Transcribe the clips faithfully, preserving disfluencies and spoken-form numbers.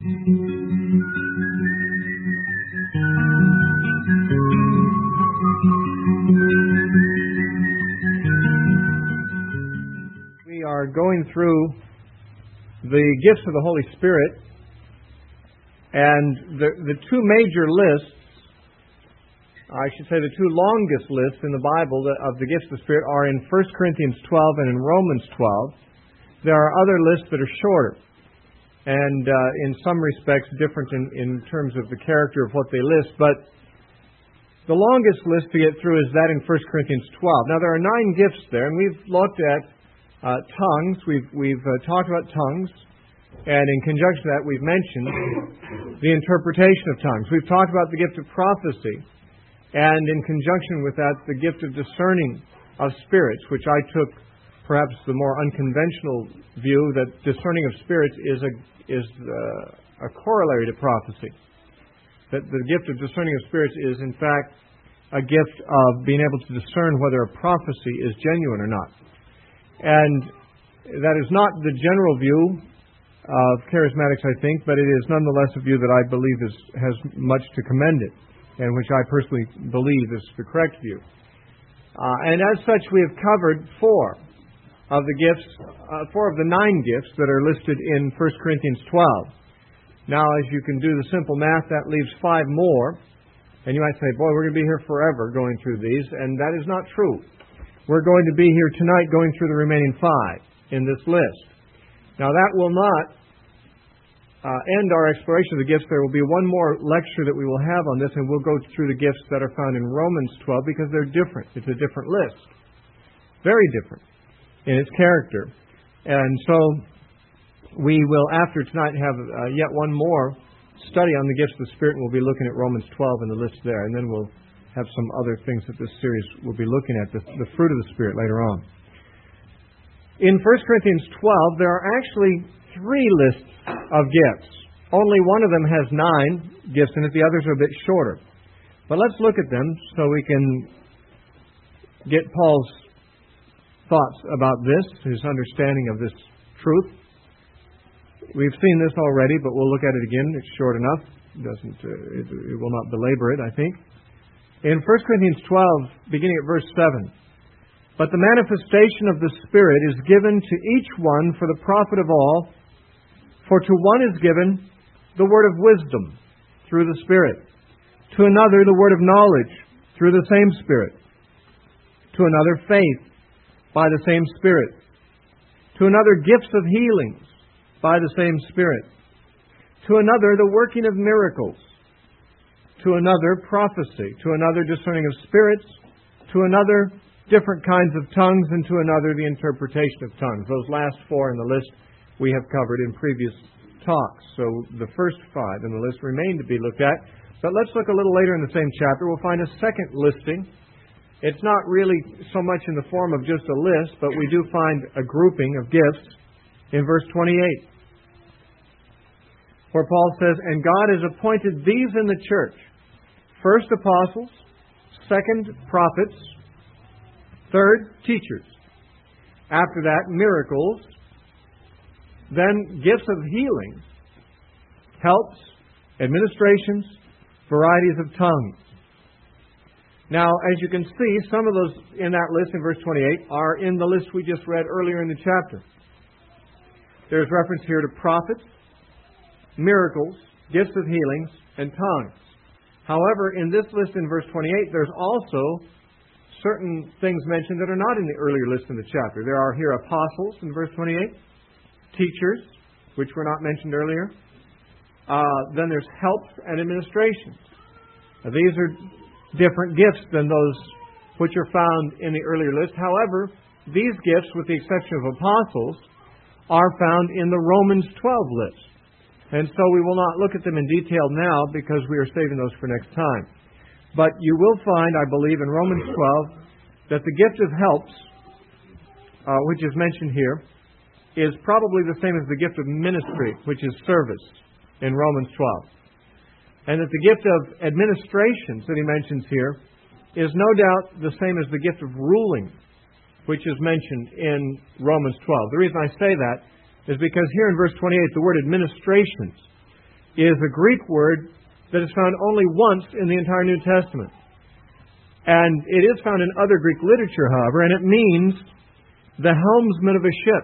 We are going through the gifts of the Holy Spirit, and the, the two major lists, I should say the two longest lists in the Bible of the gifts of the Spirit are in First Corinthians twelve and in Romans twelve. There are other lists that are shorter, and uh, in some respects different in, in terms of the character of what they list, but the longest list to get through is that in First Corinthians twelve. Now there are nine gifts there, and we've looked at uh, tongues, we've, we've uh, talked about tongues, and in conjunction with that we've mentioned the interpretation of tongues. We've talked about the gift of prophecy, and in conjunction with that the gift of discerning of spirits, which I took perhaps the more unconventional view that discerning of spirits is a, is uh, a corollary to prophecy. That the gift of discerning of spirits is, in fact, a gift of being able to discern whether a prophecy is genuine or not. And that is not the general view of charismatics, I think, but it is nonetheless a view that I believe is, has much to commend it, and which I personally believe is the correct view. Uh, and as such, we have covered four of the gifts, uh, four of the nine gifts that are listed in First Corinthians twelve. Now, as you can do the simple math, that leaves five more. And you might say, boy, we're going to be here forever going through these. And that is not true. We're going to be here tonight going through the remaining five in this list. Now, that will not uh, end our exploration of the gifts. There will be one more lecture that we will have on this, and we'll go through the gifts that are found in Romans twelve because they're different. It's a different list. Very different in its character. And so we will, after tonight, have uh, yet one more study on the gifts of the Spirit, and we'll be looking at Romans twelve in the list there, and then we'll have some other things that this series will be looking at, the, the fruit of the Spirit later on. In First Corinthians twelve, there are actually three lists of gifts. Only one of them has nine gifts in it, the others are a bit shorter. But let's look at them so we can get Paul's thoughts about this, his understanding of this truth. We've seen this already, but we'll look at it again. It's short enough. It doesn't. Uh, it, it will not belabor it, I think. In First Corinthians twelve, beginning at verse seven, "But the manifestation of the Spirit is given to each one for the profit of all. For to one is given the word of wisdom through the Spirit, to another the word of knowledge through the same Spirit, to another faith by the same Spirit, to another gifts of healings by the same Spirit, to another the working of miracles, to another prophecy, to another discerning of spirits, to another different kinds of tongues, and to another the interpretation of tongues." Those last four in the list we have covered in previous talks. So the first five in the list remain to be looked at. But let's look a little later in the same chapter. We'll find a second listing. It's not really so much in the form of just a list, but we do find a grouping of gifts in verse twenty-eight, where Paul says, "And God has appointed these in the church, first apostles, second prophets, third teachers, after that miracles, then gifts of healing, helps, administrations, varieties of tongues." Now, as you can see, some of those in that list in verse twenty-eight are in the list we just read earlier in the chapter. There's reference here to prophets, miracles, gifts of healings, and tongues. However, in this list in verse twenty-eight, there's also certain things mentioned that are not in the earlier list in the chapter. There are here apostles in verse twenty-eight, teachers, which were not mentioned earlier. Uh, then there's helps and administrations. Now, these are different gifts than those which are found in the earlier list. However, these gifts, with the exception of apostles, are found in the Romans twelve list. And so we will not look at them in detail now because we are saving those for next time. But you will find, I believe, in Romans twelve that the gift of helps, uh, which is mentioned here, is probably the same as the gift of ministry, which is service, in Romans twelve. And that the gift of administrations that he mentions here is no doubt the same as the gift of ruling, which is mentioned in Romans twelve. The reason I say that is because here in verse twenty-eight, the word administrations is a Greek word that is found only once in the entire New Testament. And it is found in other Greek literature, however, and it means the helmsman of a ship.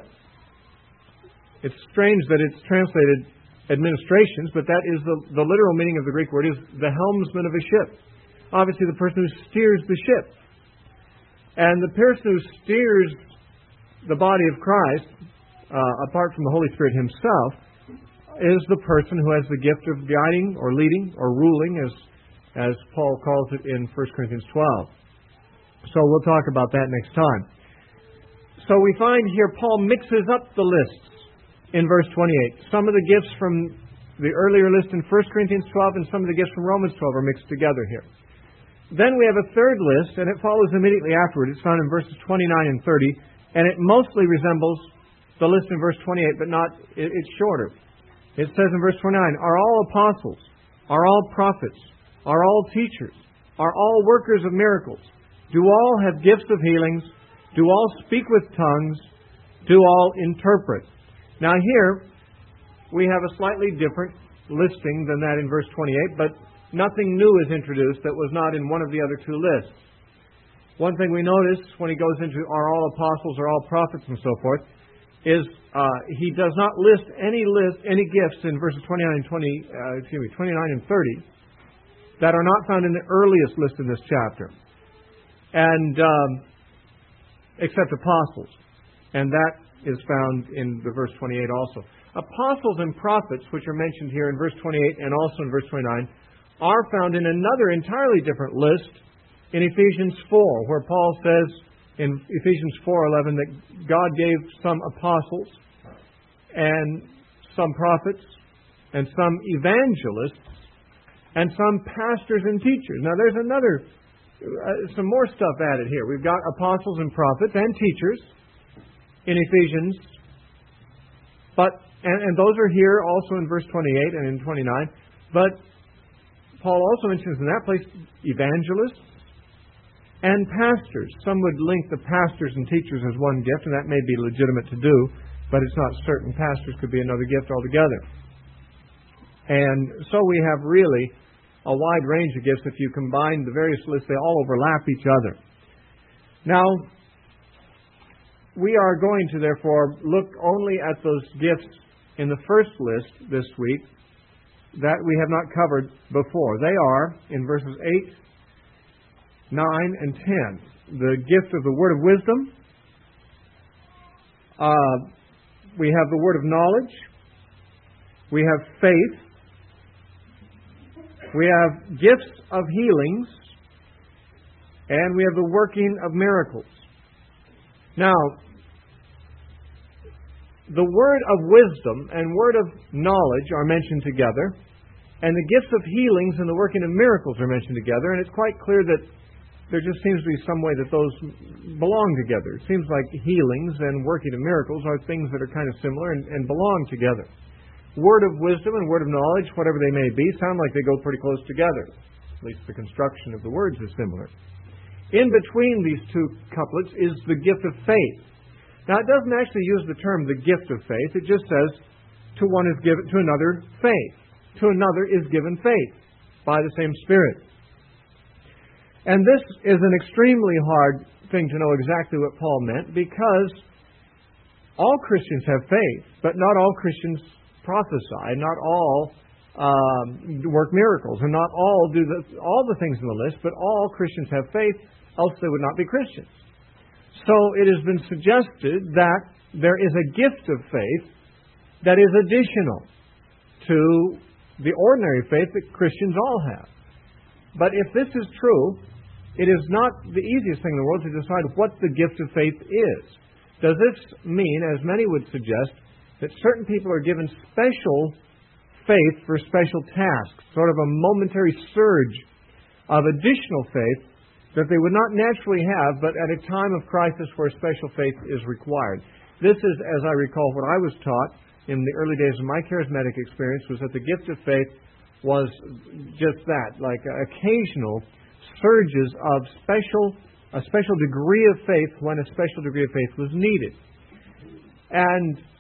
It's strange that it's translated administrations, but that is the, the literal meaning of the Greek word is the helmsman of a ship. Obviously, the person who steers the ship. And the person who steers the body of Christ, uh, apart from the Holy Spirit Himself, is the person who has the gift of guiding or leading or ruling, as as Paul calls it in First Corinthians twelve. So we'll talk about that next time. So we find here Paul mixes up the lists in verse twenty-eight. Some of the gifts from the earlier list in First Corinthians twelve and some of the gifts from Romans twelve are mixed together here. Then we have a third list, and it follows immediately afterward. It's found in verses twenty-nine and thirty, and it mostly resembles the list in verse twenty-eight, but not, it's shorter. It says in verse twenty-nine, are all apostles, are all prophets, are all teachers, are all workers of miracles, do all have gifts of healings, do all speak with tongues, do all interpret. Now here, we have a slightly different listing than that in verse twenty-eight, but nothing new is introduced that was not in one of the other two lists. One thing we notice when he goes into are all apostles, are all prophets, and so forth, is uh, he does not list any list any gifts in verses twenty-nine and twenty, uh, excuse me, twenty-nine and thirty that are not found in the earliest list in this chapter, and um, except apostles, and that is found in the verse twenty-eight also. Apostles and prophets, which are mentioned here in verse twenty-eight and also in verse twenty-nine, are found in another entirely different list in Ephesians four, where Paul says in Ephesians four eleven that God gave some apostles and some prophets and some evangelists and some pastors and teachers. Now there's another, uh, some more stuff added here. We've got apostles and prophets and teachers in Ephesians, but and, and those are here also in verse twenty-eight and in twenty-nine, but Paul also mentions in that place evangelists and pastors. Some would link the pastors and teachers as one gift, and that may be legitimate to do, but it's not certain. Pastors could be another gift altogether. And so we have really a wide range of gifts. If you combine the various lists, they all overlap each other. Now, we are going to, therefore, look only at those gifts in the first list this week that we have not covered before. They are in verses eight, nine, and ten. The gift of the word of wisdom. Uh, we have the word of knowledge. We have faith. We have gifts of healings. And we have the working of miracles. Now, the word of wisdom and word of knowledge are mentioned together, and the gifts of healings and the working of miracles are mentioned together, and it's quite clear that there just seems to be some way that those belong together. It seems like healings and working of miracles are things that are kind of similar and, and belong together. Word of wisdom and word of knowledge, whatever they may be, sound like they go pretty close together. At least the construction of the words is similar. In between these two couplets is the gift of faith. Now, it doesn't actually use the term the gift of faith. It just says, to one is given, to another, faith. To another is given faith by the same Spirit. And this is an extremely hard thing to know exactly what Paul meant, because all Christians have faith, but not all Christians prophesy, not all um, work miracles, and not all do the, all the things in the list, but all Christians have faith, else they would not be Christians. So it has been suggested that there is a gift of faith that is additional to the ordinary faith that Christians all have. But if this is true, it is not the easiest thing in the world to decide what the gift of faith is. Does this mean, as many would suggest, that certain people are given special faith for special tasks, sort of a momentary surge of additional faith that they would not naturally have, but at a time of crisis where special faith is required? This is, as I recall, what I was taught in the early days of my charismatic experience, was that the gift of faith was just that, like occasional surges of special, a special degree of faith when a special degree of faith was needed. And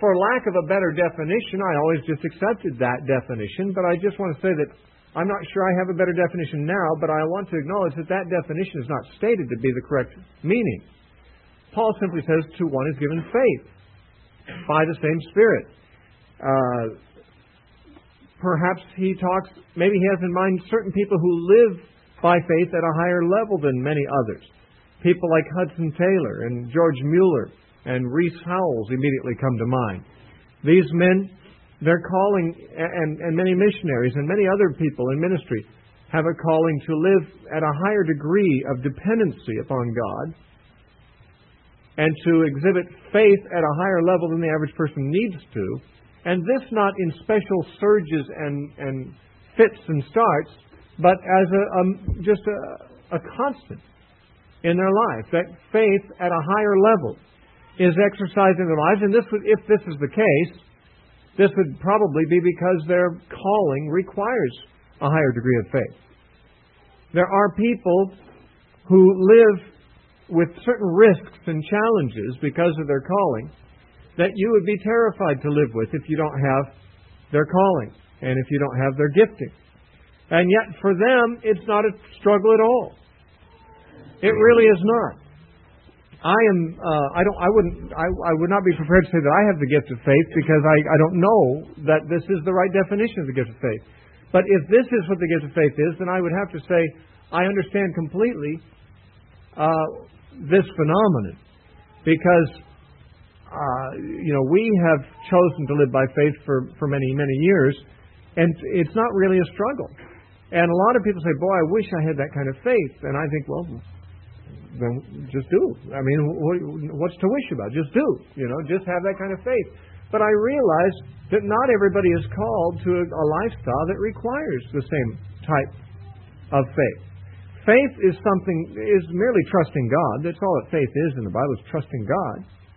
for lack of a better definition, I always just accepted that definition, but I just want to say that I'm not sure I have a better definition now, but I want to acknowledge that that definition is not stated to be the correct meaning. Paul simply says, to one is given faith by the same Spirit. Uh, perhaps he talks, maybe he has in mind certain people who live by faith at a higher level than many others. People like Hudson Taylor and George Mueller and Rees Howells immediately come to mind. These men, their calling, and, and many missionaries and many other people in ministry have a calling to live at a higher degree of dependency upon God and to exhibit faith at a higher level than the average person needs to. And this not in special surges and, and fits and starts, but as a, a just a, a constant in their life. That faith at a higher level is exercised in their lives. And this would, if this is the case, this would probably be because their calling requires a higher degree of faith. There are people who live with certain risks and challenges because of their calling that you would be terrified to live with if you don't have their calling and if you don't have their gifting. And yet for them, it's not a struggle at all. It really is not. I am. Uh, I don't. I wouldn't. I, I would not be prepared to say that I have the gift of faith because I, I don't know that this is the right definition of the gift of faith. But if this is what the gift of faith is, then I would have to say I understand completely uh, this phenomenon because uh, you know we have chosen to live by faith for, for many many years, and it's not really a struggle. And a lot of people say, "Boy, I wish I had that kind of faith," and I think, well, then just do. I mean, what's to wish about? Just do. You know, just have that kind of faith. But I realize that not everybody is called to a, a lifestyle that requires the same type of faith. Faith is something, is merely trusting God. That's all that faith is in the Bible, is trusting God.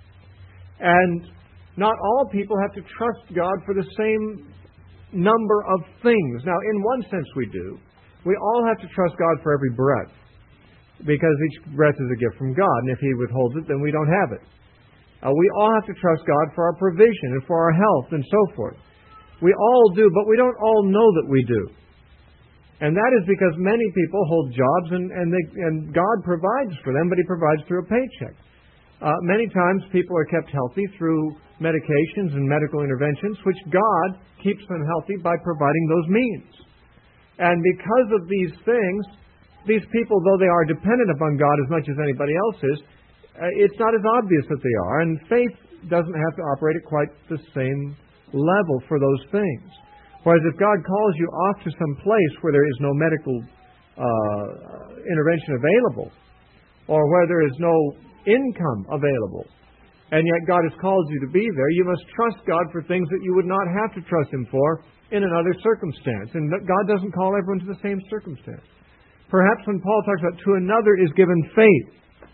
And not all people have to trust God for the same number of things. Now, in one sense we do. We all have to trust God for every breath, because each breath is a gift from God, and if He withholds it, then we don't have it. Uh, we all have to trust God for our provision and for our health and so forth. We all do, but we don't all know that we do. And that is because many people hold jobs, and, and, they, and God provides for them, but He provides through a paycheck. Uh, many times people are kept healthy through medications and medical interventions, which God keeps them healthy by providing those means. And because of these things, these people, though they are dependent upon God as much as anybody else is, uh, it's not as obvious that they are. And faith doesn't have to operate at quite the same level for those things. Whereas if God calls you off to some place where there is no medical uh, intervention available, or where there is no income available, and yet God has called you to be there, you must trust God for things that you would not have to trust Him for in another circumstance. And God doesn't call everyone to the same circumstance. Perhaps when Paul talks about to another is given faith,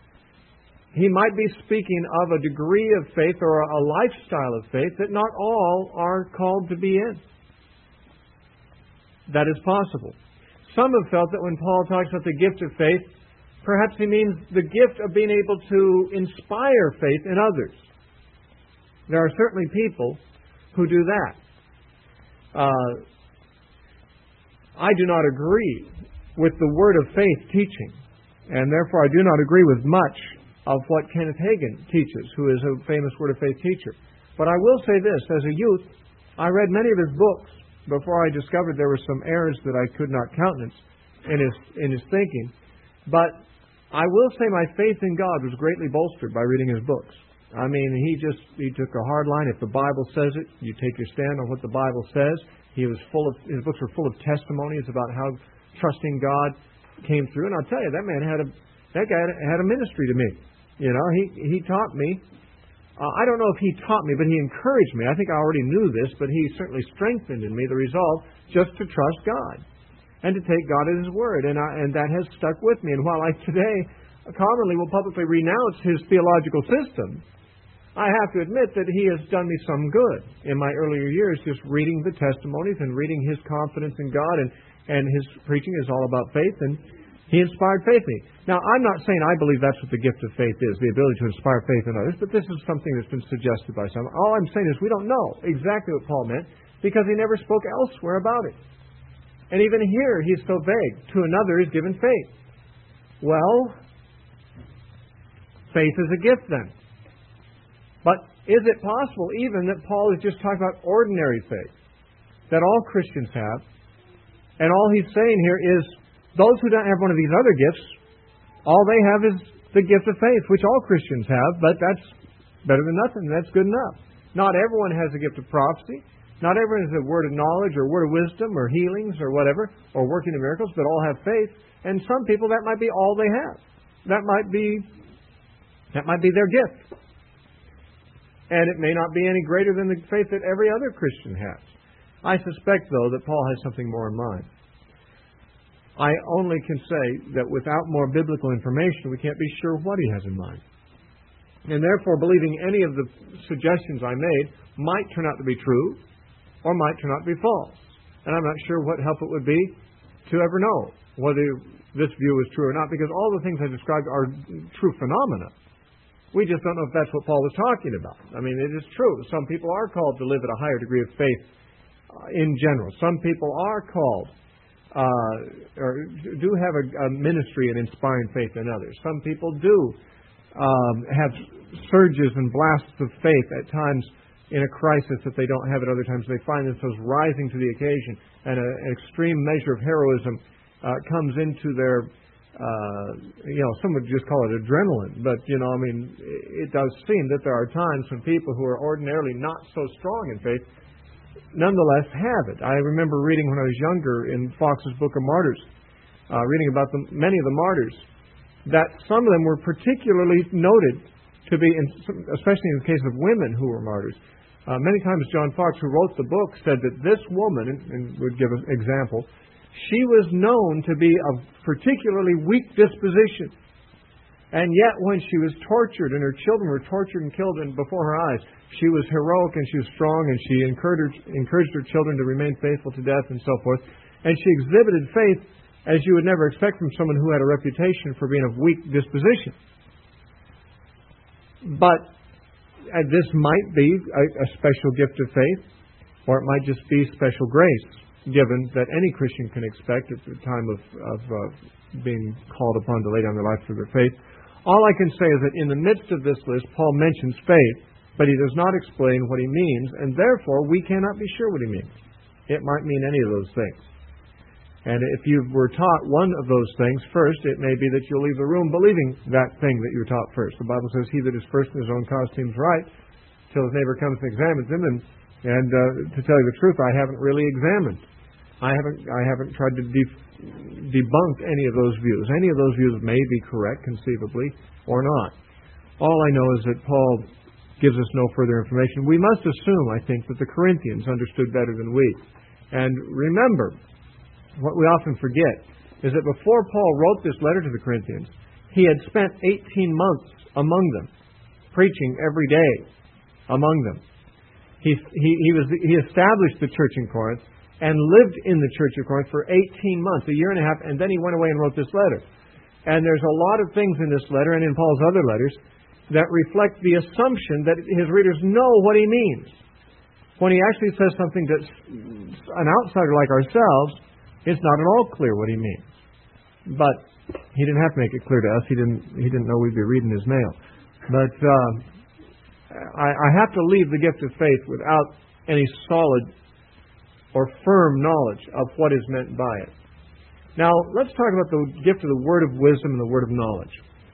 he might be speaking of a degree of faith or a lifestyle of faith that not all are called to be in. That is possible. Some have felt that when Paul talks about the gift of faith, perhaps he means the gift of being able to inspire faith in others. There are certainly people who do that. Uh, I do not agree with the Word of Faith teaching, and therefore I do not agree with much of what Kenneth Hagin teaches, who is a famous Word of Faith teacher. But I will say this, as a youth, I read many of his books before I discovered there were some errors that I could not countenance in his, in his thinking. But I will say my faith in God was greatly bolstered by reading his books. I mean, he just, he took a hard line. If the Bible says it, you take your stand on what the Bible says. He was full of, his books were full of testimonies about how trusting God came through. And I'll tell you, that man had a, that guy had a ministry to me. You know, he, he taught me. Uh, I don't know if he taught me, but he encouraged me. I think I already knew this, but he certainly strengthened in me the resolve just to trust God and to take God at His Word. And, I, and that has stuck with me. And while I today commonly will publicly renounce his theological system, I have to admit that he has done me some good in my earlier years, just reading the testimonies and reading his confidence in God, and, and his preaching is all about faith. And He inspired faith in me. Now, I'm not saying I believe that's what the gift of faith is, the ability to inspire faith in others, but this is something that's been suggested by some. All I'm saying is we don't know exactly what Paul meant because he never spoke elsewhere about it. And even here, he's so vague. To another is given faith. Well, faith is a gift then. But is it possible even that Paul is just talking about ordinary faith that all Christians have? And all he's saying here is those who don't have one of these other gifts, all they have is the gift of faith, which all Christians have, but that's better than nothing. That's good enough. Not everyone has a gift of prophecy. Not everyone has a word of knowledge or word of wisdom or healings or whatever, or working of miracles, but all have faith. And some people, that might be all they have. That might be, that might be their gift. And it may not be any greater than the faith that every other Christian has. I suspect, though, that Paul has something more in mind. I only can say that without more biblical information, we can't be sure what he has in mind. And therefore, believing any of the suggestions I made might turn out to be true or might turn out to be false. And I'm not sure what help it would be to ever know whether this view is true or not, because all the things I described are true phenomena. We just don't know if that's what Paul was talking about. I mean, it is true. Some people are called to live at a higher degree of faith uh, in general. Some people are called Uh, or do have a, a ministry in inspiring faith in others. Some people do um, have surges and blasts of faith at times in a crisis that they don't have at other times. They find themselves rising to the occasion, and a, an extreme measure of heroism uh, comes into their, uh, you know, some would just call it adrenaline. But, you know, I mean, it does seem that there are times when people who are ordinarily not so strong in faith nonetheless have it. I remember reading when I was younger in Fox's Book of Martyrs, uh, reading about the, many of the martyrs, that some of them were particularly noted to be, in, especially in the case of women who were martyrs. Uh, many times John Fox, who wrote the book, said that this woman, and, and would give an example, she was known to be of particularly weak disposition. And yet when she was tortured and her children were tortured and killed in, before her eyes, she was heroic and she was strong, and she encouraged, encouraged her children to remain faithful to death and so forth. And she exhibited faith as you would never expect from someone who had a reputation for being of weak disposition. But uh, this might be a, a special gift of faith, or it might just be special grace, given that any Christian can expect at the time of, of uh, being called upon to lay down their life for their faith. All I can say is that in the midst of this list, Paul mentions faith, but he does not explain what he means, and therefore we cannot be sure what he means. It might mean any of those things. And if you were taught one of those things first, it may be that you'll leave the room believing that thing that you were taught first. The Bible says, he that is first in his own cause seems right, till his neighbor comes and examines him. And, and uh, to tell you the truth, I haven't really examined. I haven't I haven't tried to de- debunk any of those views. Any of those views may be correct, conceivably, or not. All I know is that Paul gives us no further information. We must assume, I think, that the Corinthians understood better than we. And remember, what we often forget is that before Paul wrote this letter to the Corinthians, he had spent eighteen months among them, preaching every day among them. He, he, he, was, he established the church in Corinth and lived in the church of Corinth for eighteen months, a year and a half, and then he went away and wrote this letter. And there's a lot of things in this letter and in Paul's other letters that reflect the assumption that his readers know what he means. When he actually says something that's an outsider like ourselves, it's not at all clear what he means. But he didn't have to make it clear to us. He didn't He didn't know we'd be reading his mail. But uh, I, I have to leave the gift of faith without any solid or firm knowledge of what is meant by it. Now, let's talk about the gift of the word of wisdom and the word of knowledge.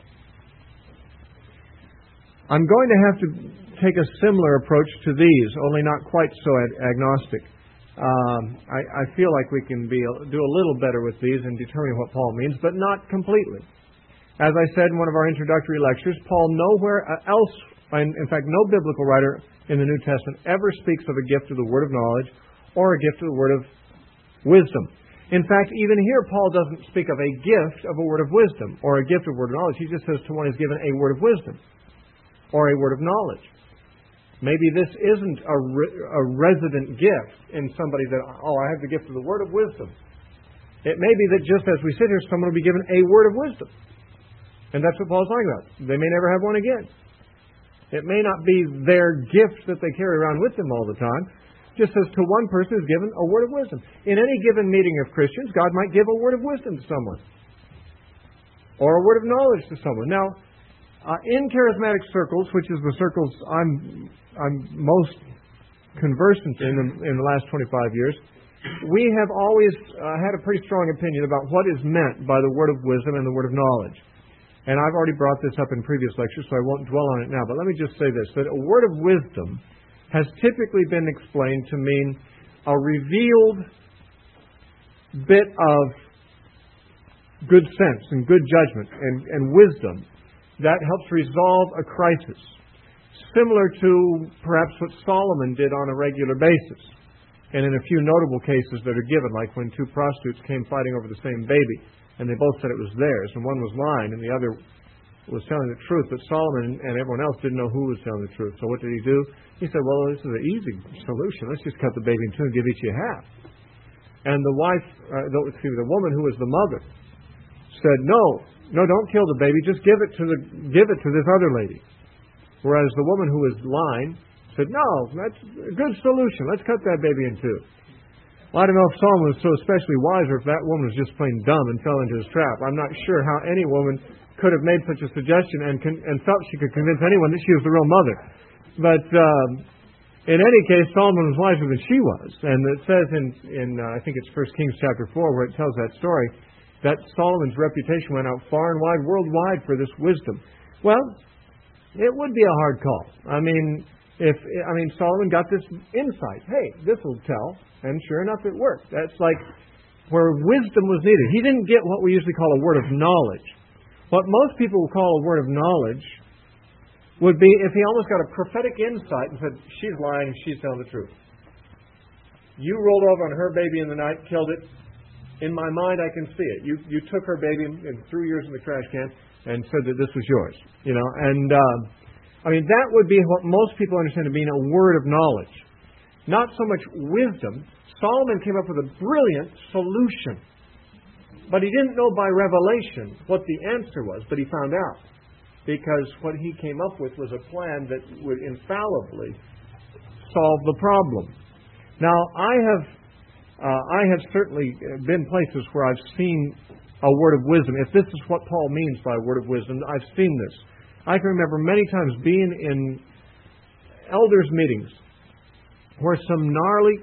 I'm going to have to take a similar approach to these, only not quite so ag- agnostic. Um, I, I feel like we can be do a little better with these in determining what Paul means, but not completely. As I said in one of our introductory lectures, Paul nowhere else, in fact, no biblical writer in the New Testament ever speaks of a gift of the word of knowledge or a gift of the word of wisdom. In fact, even here, Paul doesn't speak of a gift of a word of wisdom or a gift of word of knowledge. He just says to one who's given a word of wisdom or a word of knowledge. Maybe this isn't a, re- a resident gift in somebody that, oh, I have the gift of the word of wisdom. It may be that just as we sit here, someone will be given a word of wisdom. And that's what Paul's talking about. They may never have one again. It may not be their gift that they carry around with them all the time. Just as to one person is given a word of wisdom. In any given meeting of Christians, God might give a word of wisdom to someone. Or a word of knowledge to someone. Now, uh, in charismatic circles, which is the circles I'm I'm most conversant in in the last twenty-five years, we have always uh, had a pretty strong opinion about what is meant by the word of wisdom and the word of knowledge. And I've already brought this up in previous lectures, so I won't dwell on it now. But let me just say this, that a word of wisdom has typically been explained to mean a revealed bit of good sense and good judgment and, and wisdom that helps resolve a crisis. Similar to perhaps what Solomon did on a regular basis. And in a few notable cases that are given, like when two prostitutes came fighting over the same baby, and they both said it was theirs, and one was lying, and the other was telling the truth, but Solomon and everyone else didn't know who was telling the truth. So what did he do? He said, well, this is an easy solution. Let's just cut the baby in two and give each of you half. And the wife, uh, the, excuse me, the woman who was the mother, said, no, no, don't kill the baby. Just give it to the give it to this other lady. Whereas the woman who was lying said, no, that's a good solution. Let's cut that baby in two. Well, I don't know if Solomon was so especially wise or if that woman was just plain dumb and fell into his trap. I'm not sure how any woman could have made such a suggestion and con- and felt she could convince anyone that she was the real mother. But um, in any case, Solomon was wiser than she was. And it says in, in uh, I think it's First Kings chapter four, where it tells that story, that Solomon's reputation went out far and wide, worldwide, for this wisdom. Well, it would be a hard call. I mean, if I mean Solomon got this insight. Hey, this will tell. And sure enough, it worked. That's like where wisdom was needed. He didn't get what we usually call a word of knowledge. What most people will call a word of knowledge would be if he almost got a prophetic insight and said, she's lying, she's telling the truth. You rolled over on her baby in the night, killed it. In my mind, I can see it. You you took her baby and threw yours in the trash can and said that this was yours. You know, and uh, I mean, that would be what most people understand to mean a word of knowledge. Not so much wisdom. Solomon came up with a brilliant solution. But he didn't know by revelation what the answer was, but he found out. Because what he came up with was a plan that would infallibly solve the problem. Now, I have uh, I have certainly been places where I've seen a word of wisdom. If this is what Paul means by a word of wisdom, I've seen this. I can remember many times being in elders' meetings where some gnarly,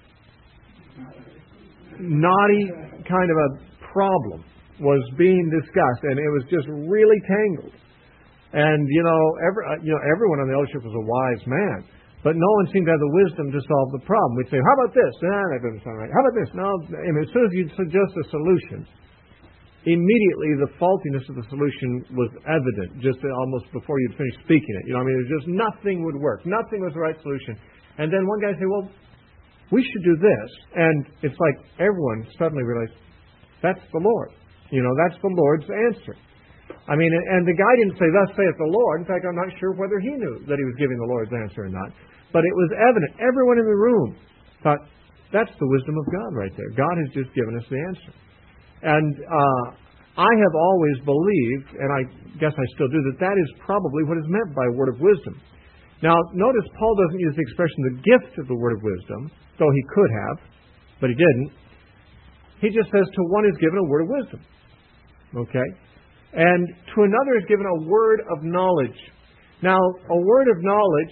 naughty kind of a problem was being discussed, and it was just really tangled. And you know, every, you know, everyone on the eldership was a wise man, but no one seemed to have the wisdom to solve the problem. We'd say, "How about this?" Nah, that doesn't sound right. How about this? No. And as soon as you'd suggest a solution, immediately the faultiness of the solution was evident, just almost before you'd finished speaking it. You know, I mean, it was just nothing would work. Nothing was the right solution. And then one guy would say, "Well, we should do this," and it's like everyone suddenly realized that's the Lord. You know, that's the Lord's answer. I mean, and the guy didn't say, "Thus saith the Lord." In fact, I'm not sure whether he knew that he was giving the Lord's answer or not. But it was evident. Everyone in the room thought, that's the wisdom of God right there. God has just given us the answer. And uh, I have always believed, and I guess I still do, that that is probably what is meant by a word of wisdom. Now, notice Paul doesn't use the expression the gift of the word of wisdom, though he could have, but he didn't. He just says to one is given a word of wisdom. Okay? And to another is given a word of knowledge. Now, a word of knowledge,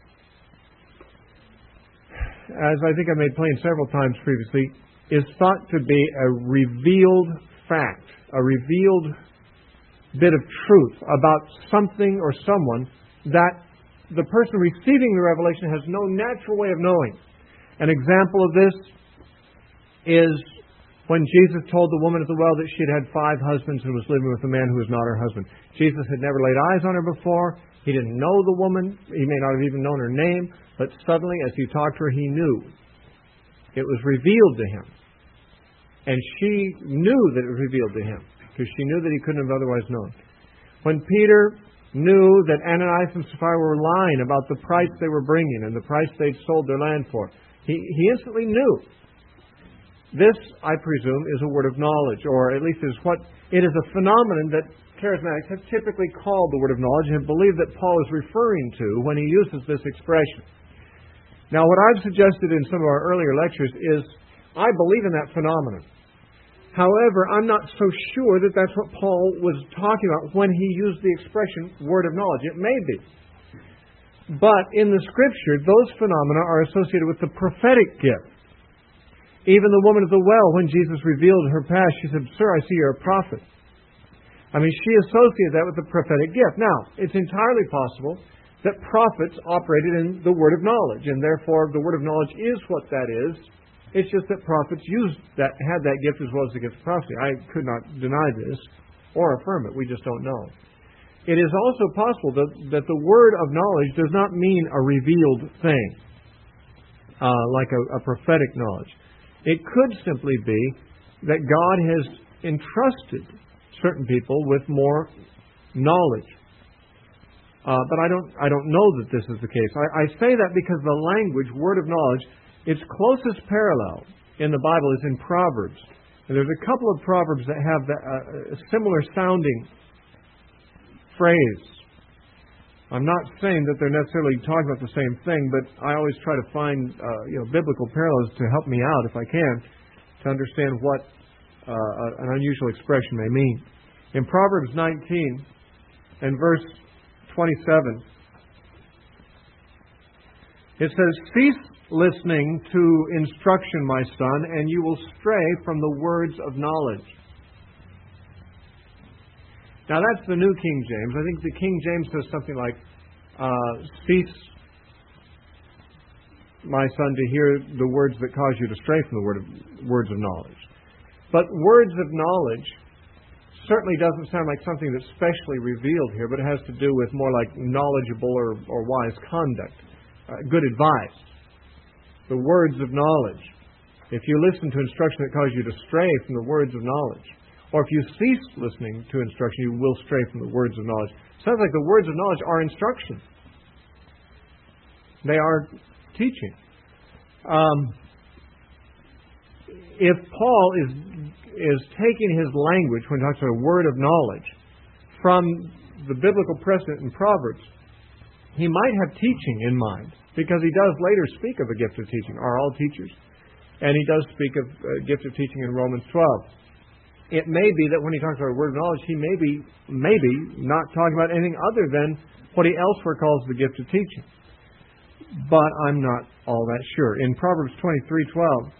as I think I made plain several times previously, is thought to be a revealed fact, a revealed bit of truth about something or someone that the person receiving the revelation has no natural way of knowing. An example of this is when Jesus told the woman at the well that she had had five husbands and was living with a man who was not her husband. Jesus had never laid eyes on her before. He didn't know the woman. He may not have even known her name. But suddenly, as he talked to her, he knew. It was revealed to him. And she knew that it was revealed to him, because she knew that he couldn't have otherwise known. When Peter knew that Ananias and Sapphira were lying about the price they were bringing and the price they'd sold their land for, he, he instantly knew. This, I presume, is a word of knowledge, or at least is what it is a phenomenon that charismatics have typically called the word of knowledge and have believed that Paul is referring to when he uses this expression. Now, what I've suggested in some of our earlier lectures is I believe in that phenomenon. However, I'm not so sure that that's what Paul was talking about when he used the expression word of knowledge. It may be. But in the Scripture, those phenomena are associated with the prophetic gift. Even the woman at the well, when Jesus revealed her past, she said, "Sir, I see you're a prophet." I mean, she associated that with the prophetic gift. Now, it's entirely possible that prophets operated in the word of knowledge, and therefore the word of knowledge is what that is. It's just that prophets used that, had that gift as well as the gift of prophecy. I could not deny this or affirm it. We just don't know. It is also possible that, that the word of knowledge does not mean a revealed thing, uh, like a, a prophetic knowledge. It could simply be that God has entrusted certain people with more knowledge. Uh, but I don't, I don't know that this is the case. I, I say that because the language, word of knowledge, its closest parallel in the Bible is in Proverbs. And there's a couple of Proverbs that have the, uh, a similar sounding phrase. I'm not saying that they're necessarily talking about the same thing, but I always try to find uh, you know, biblical parallels to help me out, if I can, to understand what uh, an unusual expression may mean. In Proverbs nineteen and verse twenty-seven, it says, "Cease listening to instruction, my son, and you will stray from the words of knowledge." Now that's the New King James. I think the King James says something like, uh, "Cease, my son, to hear the words that cause you to stray from the word of, words of knowledge." But words of knowledge certainly doesn't sound like something that's specially revealed here, but it has to do with more like knowledgeable or, or wise conduct, uh, good advice. The words of knowledge. If you listen to instruction that causes you to stray from the words of knowledge, or if you cease listening to instruction, you will stray from the words of knowledge. Sounds like the words of knowledge are instruction. They are teaching. Um, if Paul is is taking his language when he talks about a word of knowledge from the biblical precedent in Proverbs, he might have teaching in mind, because he does later speak of a gift of teaching. Are all teachers? And he does speak of a gift of teaching in Romans twelve. It may be that when he talks about a word of knowledge, he may be, maybe not talking about anything other than what he elsewhere calls the gift of teaching. But I'm not all that sure. In Proverbs twenty-three twelve,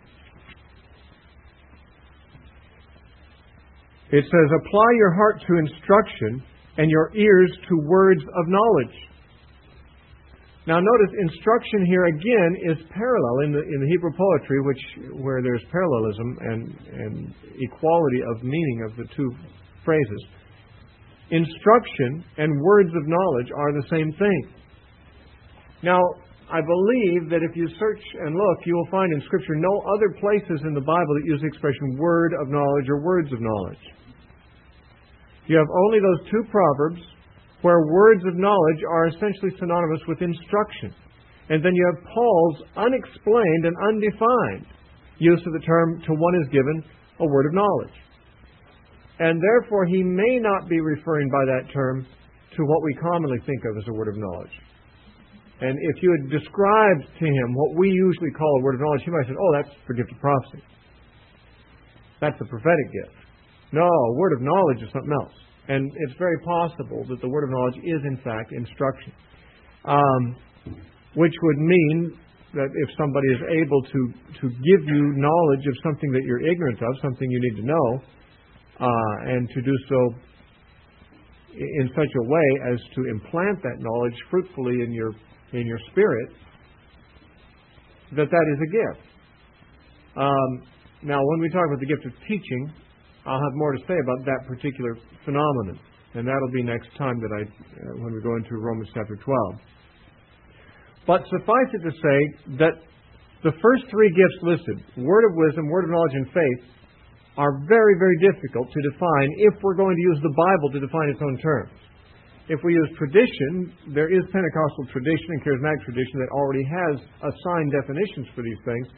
it says, "Apply your heart to instruction and your ears to words of knowledge." Now notice, instruction here again is parallel in the in the Hebrew poetry, which where there's parallelism and, and equality of meaning of the two phrases. Instruction and words of knowledge are the same thing. Now, I believe that if you search and look, you will find in Scripture no other places in the Bible that use the expression word of knowledge or words of knowledge. You have only those two Proverbs where words of knowledge are essentially synonymous with instruction. And then you have Paul's unexplained and undefined use of the term, "to one is given a word of knowledge." And therefore he may not be referring by that term to what we commonly think of as a word of knowledge. And if you had described to him what we usually call a word of knowledge, he might have said, "Oh, that's the gift of prophecy. That's the prophetic gift." No, a word of knowledge is something else. And it's very possible that the word of knowledge is, in fact, instruction. Um, which would mean that if somebody is able to, to give you knowledge of something that you're ignorant of, something you need to know, uh, and to do so in such a way as to implant that knowledge fruitfully in your in your spirit, that that is a gift. Um, now, when we talk about the gift of teaching, I'll have more to say about that particular phenomenon, and that'll be next time that I, uh, when we go into Romans chapter twelve. But suffice it to say that the first three gifts listed, word of wisdom, word of knowledge, and faith, are very, very difficult to define if we're going to use the Bible to define its own terms. If we use tradition, there is Pentecostal tradition and charismatic tradition that already has assigned definitions for these things.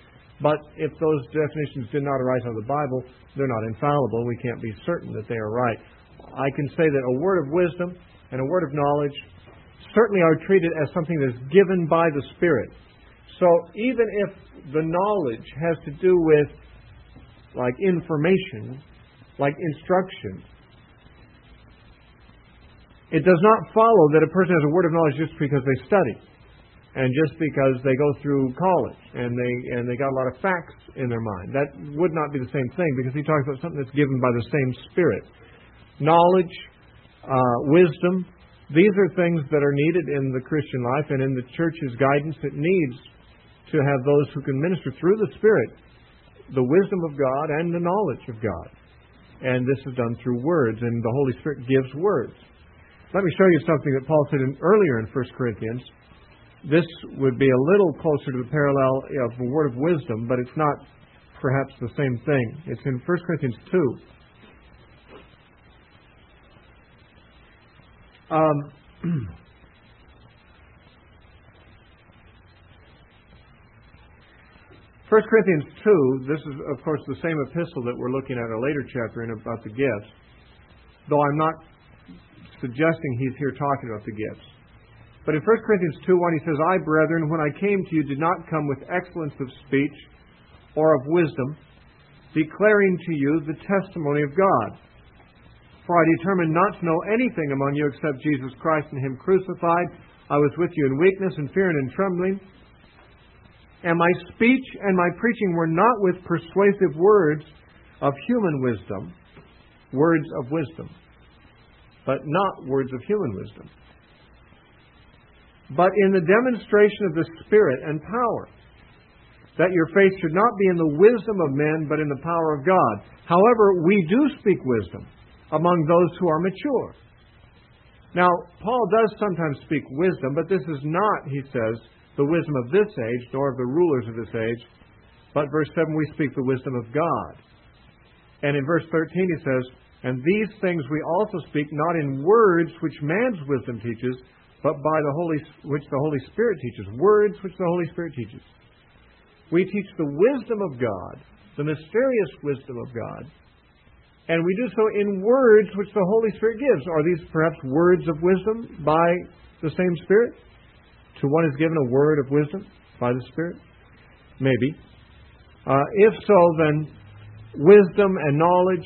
But if those definitions did not arise out of the Bible, they're not infallible. We can't be certain that they are right. I can say that a word of wisdom and a word of knowledge certainly are treated as something that is given by the Spirit. So even if the knowledge has to do with like information, like instruction, it does not follow that a person has a word of knowledge just because they study and just because they go through college and they and they got a lot of facts in their mind. That would not be the same thing, because he talks about something that's given by the same Spirit. Knowledge, uh, wisdom, these are things that are needed in the Christian life and in the church's guidance. It needs to have those who can minister through the Spirit the wisdom of God and the knowledge of God. And this is done through words, and the Holy Spirit gives words. Let me show you something that Paul said in, earlier in First Corinthians. This would be a little closer to the parallel of the word of wisdom, but it's not perhaps the same thing. It's in First Corinthians two. Um, First Corinthians two, this is, of course, the same epistle that we're looking at in a later chapter in about the gifts, though I'm not suggesting he's here talking about the gifts. But in First Corinthians two one, he says, I, brethren, when I came to you, did not come with excellence of speech or of wisdom, declaring to you the testimony of God. For I determined not to know anything among you except Jesus Christ and Him crucified. I was with you in weakness and fear and in trembling. And my speech and my preaching were not with persuasive words of human wisdom, words of wisdom, but not words of human wisdom, but in the demonstration of the Spirit and power, that your faith should not be in the wisdom of men, but in the power of God. However, we do speak wisdom among those who are mature. Now, Paul does sometimes speak wisdom, but this is not, he says, the wisdom of this age, nor of the rulers of this age. But verse seven, we speak the wisdom of God. And in verse thirteen he says, and these things we also speak not in words which man's wisdom teaches, but by the Holy, which the Holy Spirit teaches. Words which the Holy Spirit teaches. We teach the wisdom of God, the mysterious wisdom of God, and we do so in words which the Holy Spirit gives. Are these perhaps words of wisdom by the same Spirit? To one is given a word of wisdom by the Spirit? Maybe. Uh, if so, then wisdom and knowledge.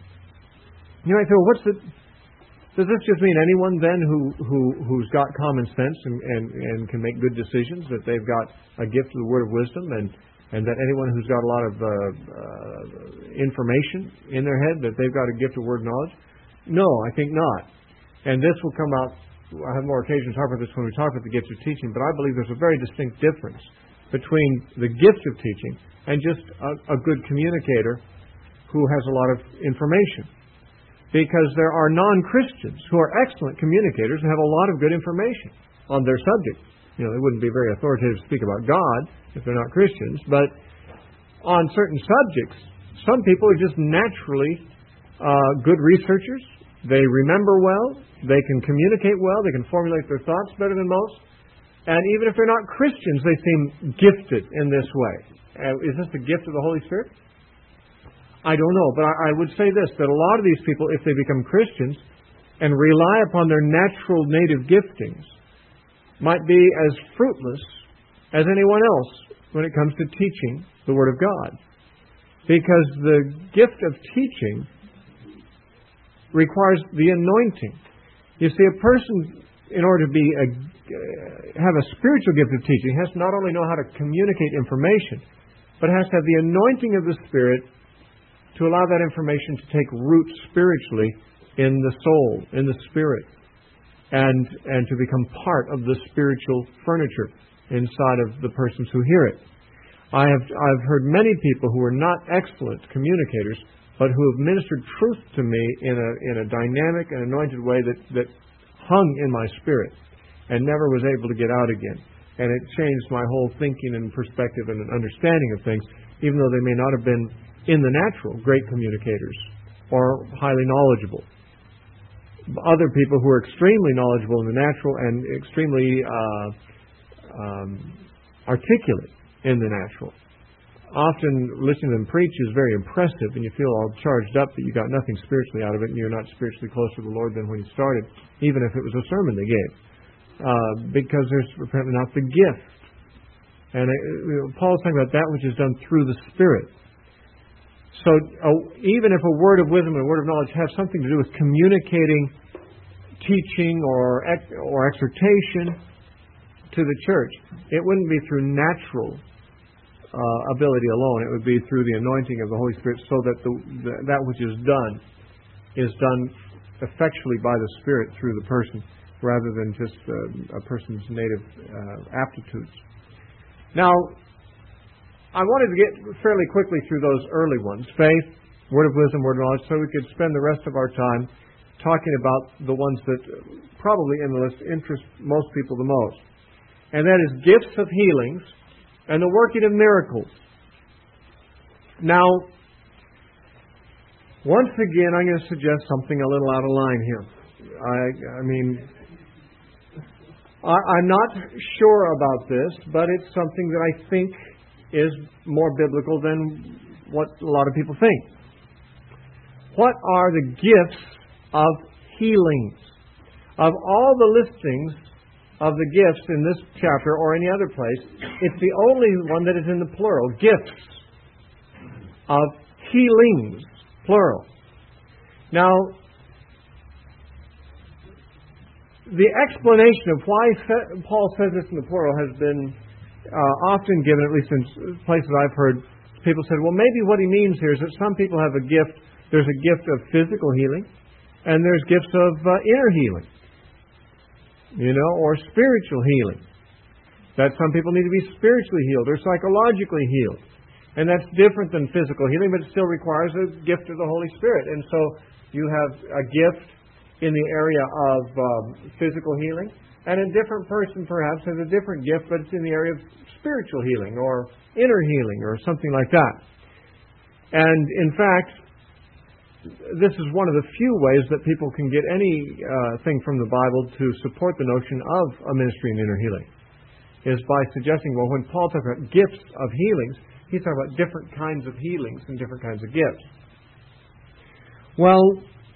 You might say, well, what's the... Does this just mean anyone then who, who, who's got common sense and, and, and can make good decisions, that they've got a gift of the word of wisdom, and, and that anyone who's got a lot of uh, uh, information in their head, that they've got a gift of word knowledge? No, I think not. And this will come out, I have more occasion to talk about this when we talk about the gift of teaching, but I believe there's a very distinct difference between the gift of teaching and just a, a good communicator who has a lot of information. Because there are non-Christians who are excellent communicators and have a lot of good information on their subject. You know, they wouldn't be very authoritative to speak about God if they're not Christians, but on certain subjects, some people are just naturally uh, good researchers. They remember well, they can communicate well, they can formulate their thoughts better than most, and even if they're not Christians, they seem gifted in this way. Uh, is this the gift of the Holy Spirit? I don't know, but I would say this, that a lot of these people, if they become Christians and rely upon their natural native giftings, might be as fruitless as anyone else when it comes to teaching the Word of God. Because the gift of teaching requires the anointing. You see, a person, in order to be a, uh, have a spiritual gift of teaching, has to not only know how to communicate information, but has to have the anointing of the Spirit to allow that information to take root spiritually in the soul, in the spirit, and and to become part of the spiritual furniture inside of the persons who hear it. I have I've heard many people who are not excellent communicators, but who have ministered truth to me in a in a dynamic and anointed way that, that hung in my spirit and never was able to get out again. And it changed my whole thinking and perspective and understanding of things, even though they may not have been in the natural great communicators or highly knowledgeable. Other people who are extremely knowledgeable in the natural and extremely uh, um, articulate in the natural often listening to them preach is very impressive, and you feel all charged up that you got nothing spiritually out of it, and you're not spiritually closer to the Lord than when you started, even if it was a sermon they gave, uh, because there's apparently not the gift. And uh, you know, Paul's talking about that which is done through the Spirit. So uh, even if a word of wisdom and a word of knowledge have something to do with communicating teaching or ex- or exhortation to the church, it wouldn't be through natural uh, ability alone. It would be through the anointing of the Holy Spirit, so that the, the that which is done is done effectually by the Spirit through the person, rather than just uh, a person's native uh, aptitudes. Now, I wanted to get fairly quickly through those early ones: faith, word of wisdom, word of knowledge, so we could spend the rest of our time talking about the ones that probably in the list interest most people the most. And that is gifts of healings and the working of miracles. Now, once again, I'm going to suggest something a little out of line here. I, I mean, I, I'm not sure about this, but it's something that I think is more biblical than what a lot of people think. What are the gifts of healings? Of all the listings of the gifts in this chapter or any other place, it's the only one that is in the plural. Gifts of healings, plural. Now, the explanation of why Paul says this in the plural has been uh, often given, at least in places I've heard. People said, well, maybe what he means here is that some people have a gift. There's a gift of physical healing, and there's gifts of uh, inner healing. You know, or spiritual healing. That some people need to be spiritually healed or psychologically healed. And that's different than physical healing, but it still requires a gift of the Holy Spirit. And so you have a gift in the area of um, physical healing, and a different person perhaps has a different gift, but it's in the area of spiritual healing or inner healing or something like that. And in fact, this is one of the few ways that people can get anything uh, from the Bible to support the notion of a ministry in inner healing, is by suggesting, well, when Paul talks about gifts of healings, he's talking about different kinds of healings and different kinds of gifts. Well,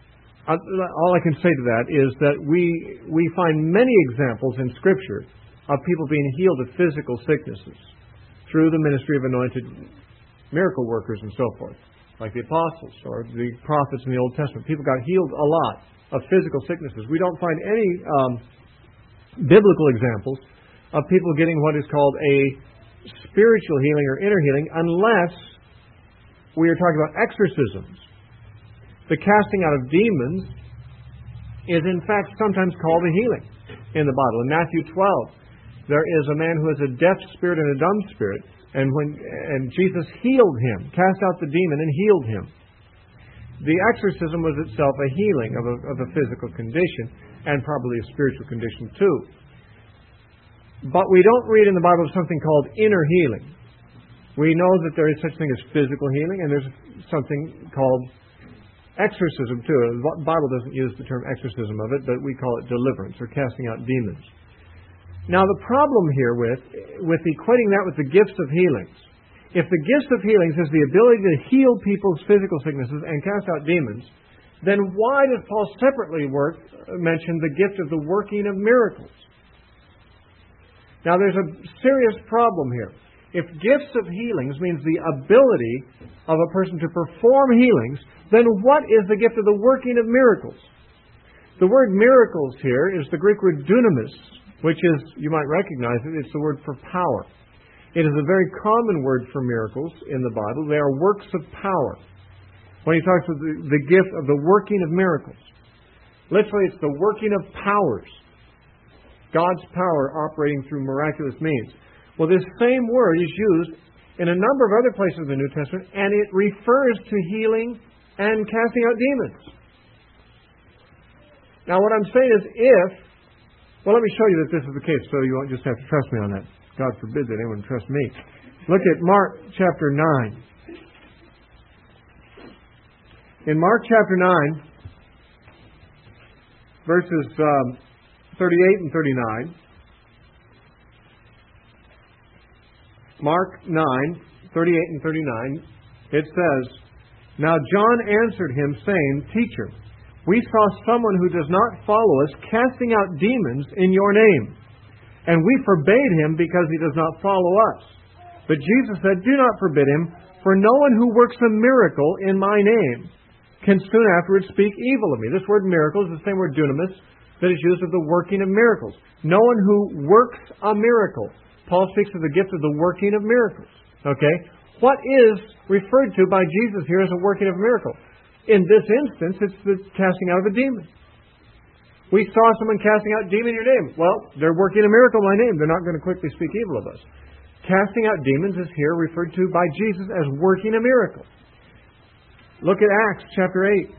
all I can say to that is that we we find many examples in Scripture of people being healed of physical sicknesses through the ministry of anointed miracle workers and so forth, like the apostles or the prophets in the Old Testament. People got healed a lot of physical sicknesses. We don't find any um, biblical examples of people getting what is called a spiritual healing or inner healing unless we are talking about exorcisms. The casting out of demons is in fact sometimes called a healing in the Bible. In Matthew twelve, there is a man who has a deaf spirit and a dumb spirit. And when and Jesus healed him, cast out the demon and healed him. The exorcism was itself a healing of a, of a physical condition, and probably a spiritual condition too. But we don't read in the Bible something called inner healing. We know that there is such thing as physical healing, and there's something called exorcism too. The Bible doesn't use the term exorcism of it, but we call it deliverance or casting out demons. Now, the problem here with, with equating that with the gifts of healings, if the gifts of healings is the ability to heal people's physical sicknesses and cast out demons, then why does Paul separately work, mention the gift of the working of miracles? Now, there's a serious problem here. If gifts of healings means the ability of a person to perform healings, then what is the gift of the working of miracles? The word miracles here is the Greek word dunamis, which is, you might recognize it, it's the word for power. It is a very common word for miracles in the Bible. They are works of power. When he talks about the, the gift of the working of miracles, literally it's the working of powers. God's power operating through miraculous means. Well, this same word is used in a number of other places in the New Testament, and it refers to healing and casting out demons. Now, what I'm saying is if Well, let me show you that this is the case, so you won't just have to trust me on that. God forbid that anyone trust me. Look at Mark chapter nine. In Mark chapter nine, verses um, thirty-eight and thirty-nine. Mark nine, thirty-eight and thirty-nine, it says, "Now John answered him, saying, Teacher, we saw someone who does not follow us casting out demons in your name. And we forbade him because he does not follow us. But Jesus said, Do not forbid him, for no one who works a miracle in my name can soon afterwards speak evil of me." This word miracle is the same word dunamis that is used of the working of miracles. No one who works a miracle. Paul speaks of the gift of the working of miracles. Okay? What is referred to by Jesus here as a working of a miracle? In this instance, it's the casting out of a demon. We saw someone casting out a demon in your name. Well, they're working a miracle in my name. They're not going to quickly speak evil of us. Casting out demons is here referred to by Jesus as working a miracle. Look at Acts chapter eight.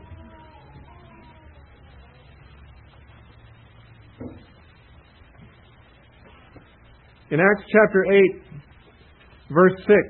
In Acts chapter eight, verse six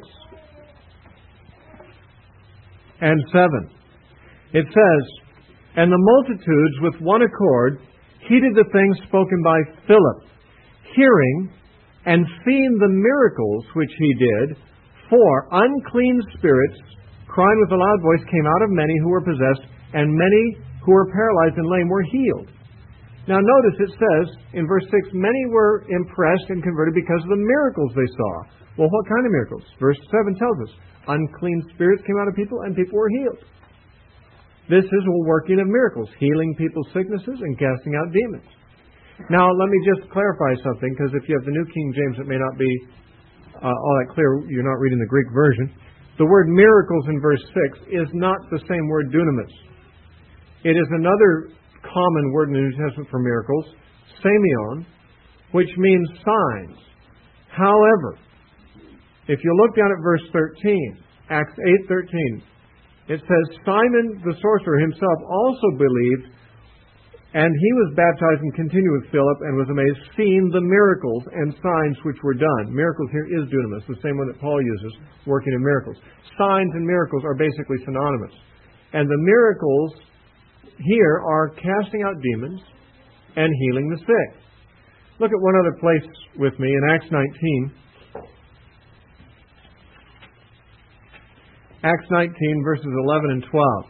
and seven, it says, "And the multitudes with one accord heeded the things spoken by Philip, hearing and seeing the miracles which he did, for unclean spirits, crying with a loud voice, came out of many who were possessed, and many who were paralyzed and lame were healed." Now notice it says in verse six, many were impressed and converted because of the miracles they saw. Well, what kind of miracles? Verse seven tells us, unclean spirits came out of people and people were healed. This is a working of miracles, healing people's sicknesses and casting out demons. Now, let me just clarify something, because if you have the New King James, it may not be uh, all that clear. You're not reading the Greek version. The word miracles in verse six is not the same word dunamis. It is another common word in the New Testament for miracles, semeion, which means signs. However, if you look down at verse thirteen, Acts eight thirteen, it says, "Simon the sorcerer himself also believed, and he was baptized and continued with Philip, and was amazed, seeing the miracles and signs which were done." Miracles here is dunamis, the same one that Paul uses, working in miracles. Signs and miracles are basically synonymous. And the miracles here are casting out demons and healing the sick. Look at one other place with me in Acts nineteen. Acts nineteen, verses eleven and twelve.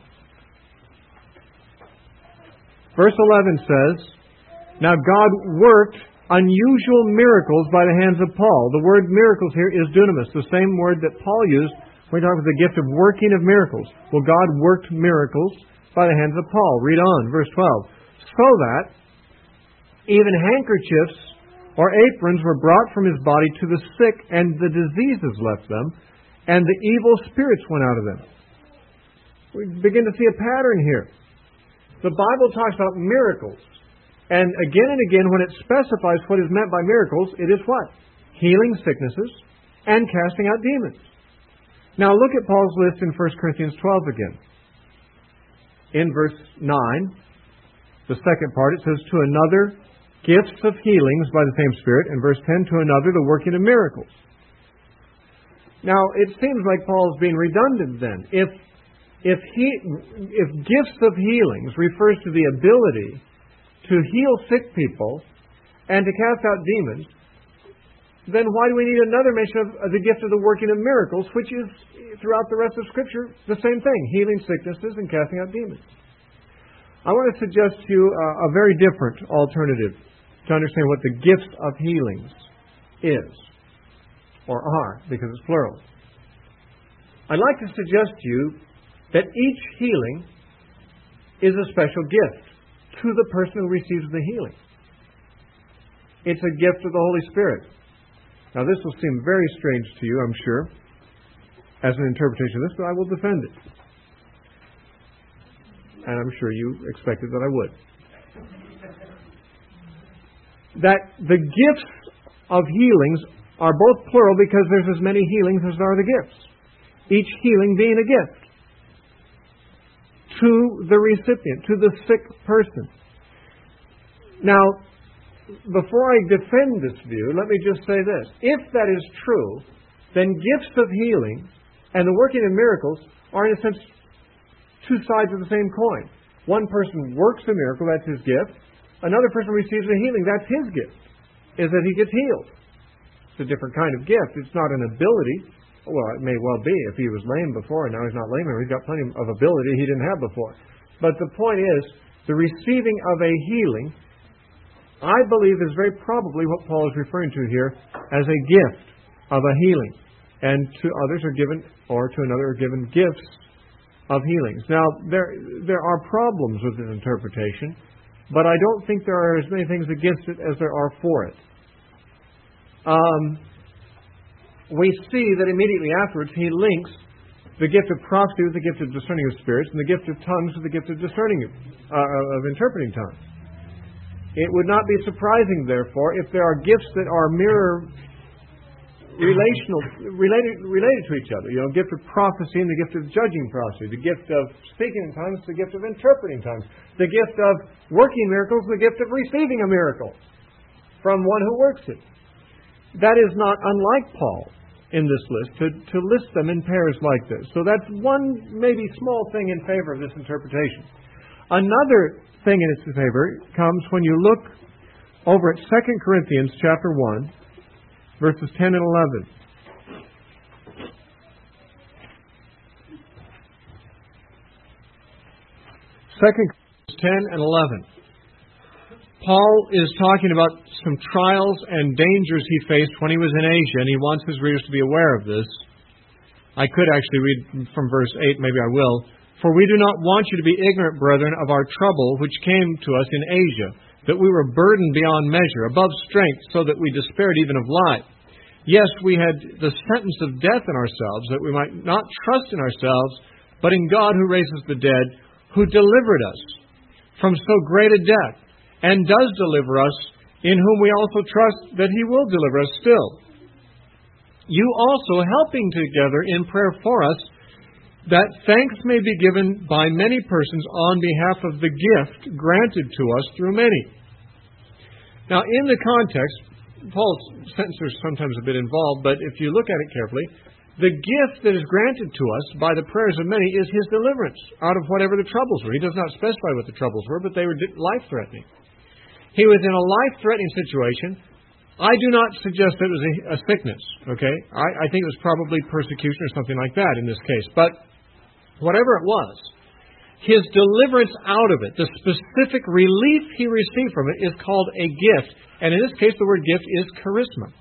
Verse eleven says, "Now God worked unusual miracles by the hands of Paul." The word miracles here is dunamis, the same word that Paul used when he talked about the gift of working of miracles. Well, God worked miracles by the hands of Paul. Read on, verse twelve. "So that even handkerchiefs or aprons were brought from his body to the sick, and the diseases left them, and the evil spirits went out of them." We begin to see a pattern here. The Bible talks about miracles. And again and again, when it specifies what is meant by miracles, it is what? Healing sicknesses and casting out demons. Now look at Paul's list in First Corinthians twelve again. In verse nine, the second part, it says, "To another, gifts of healings by the same Spirit." And verse ten, "To another, the working of miracles." Now, it seems like Paul's being redundant then. If if he if gifts of healings refers to the ability to heal sick people and to cast out demons, then why do we need another mention of, of the gift of the working of miracles, which is throughout the rest of Scripture the same thing, healing sicknesses and casting out demons? I want to suggest to you a, a very different alternative to understand what the gift of healings is, or are, because it's plural. I'd like to suggest to you that each healing is a special gift to the person who receives the healing. It's a gift of the Holy Spirit. Now, this will seem very strange to you, I'm sure, as an interpretation of this, but I will defend it. And I'm sure you expected that I would. That the gifts of healings are both plural because there's as many healings as there are the gifts. Each healing being a gift to the recipient, to the sick person. Now, before I defend this view, let me just say this. If that is true, then gifts of healing and the working of miracles are, in a sense, two sides of the same coin. One person works a miracle, that's his gift. Another person receives a healing, that's his gift, is that he gets healed. It's a different kind of gift. It's not an ability well, it may well be if he was lame before and now he's not lame anymore. He's got plenty of ability he didn't have before. But the point is, the receiving of a healing, I believe, is very probably what Paul is referring to here as a gift of a healing. And to others are given, or to another are given gifts of healings. Now, there there are problems with this interpretation, but I don't think there are as many things against it as there are for it. Um, we see that immediately afterwards he links the gift of prophecy with the gift of discerning of spirits, and the gift of tongues with the gift of discerning of, uh, of interpreting tongues. It would not be surprising, therefore, if there are gifts that are mirror relational, related, related to each other. You know, gift of prophecy and the gift of judging prophecy, the gift of speaking in tongues, the gift of interpreting tongues, the gift of working miracles, the gift of receiving a miracle from one who works it. That is not unlike Paul in this list, to, to list them in pairs like this. So that's one maybe small thing in favor of this interpretation. Another thing in its favor comes when you look over at Second Corinthians chapter one, verses ten and eleven. Second Corinthians ten and eleven. Paul is talking about some trials and dangers he faced when he was in Asia, and he wants his readers to be aware of this. I could actually read from verse eight, maybe I will. For we do not want you to be ignorant, brethren, of our trouble which came to us in Asia, that we were burdened beyond measure, above strength, so that we despaired even of life. Yes, we had the sentence of death in ourselves, that we might not trust in ourselves, but in God who raises the dead, who delivered us from so great a death, and does deliver us, in whom we also trust that He will deliver us still. You also helping together in prayer for us, that thanks may be given by many persons on behalf of the gift granted to us through many. Now, in the context, Paul's sentences are sometimes a bit involved, but if you look at it carefully, the gift that is granted to us by the prayers of many is His deliverance out of whatever the troubles were. He does not specify what the troubles were, but they were life-threatening. He was in a life-threatening situation. I do not suggest that it was a, a sickness, okay? I, I think it was probably persecution or something like that in this case. But whatever it was, his deliverance out of it, the specific relief he received from it, is called a gift. And in this case, the word gift is charisma.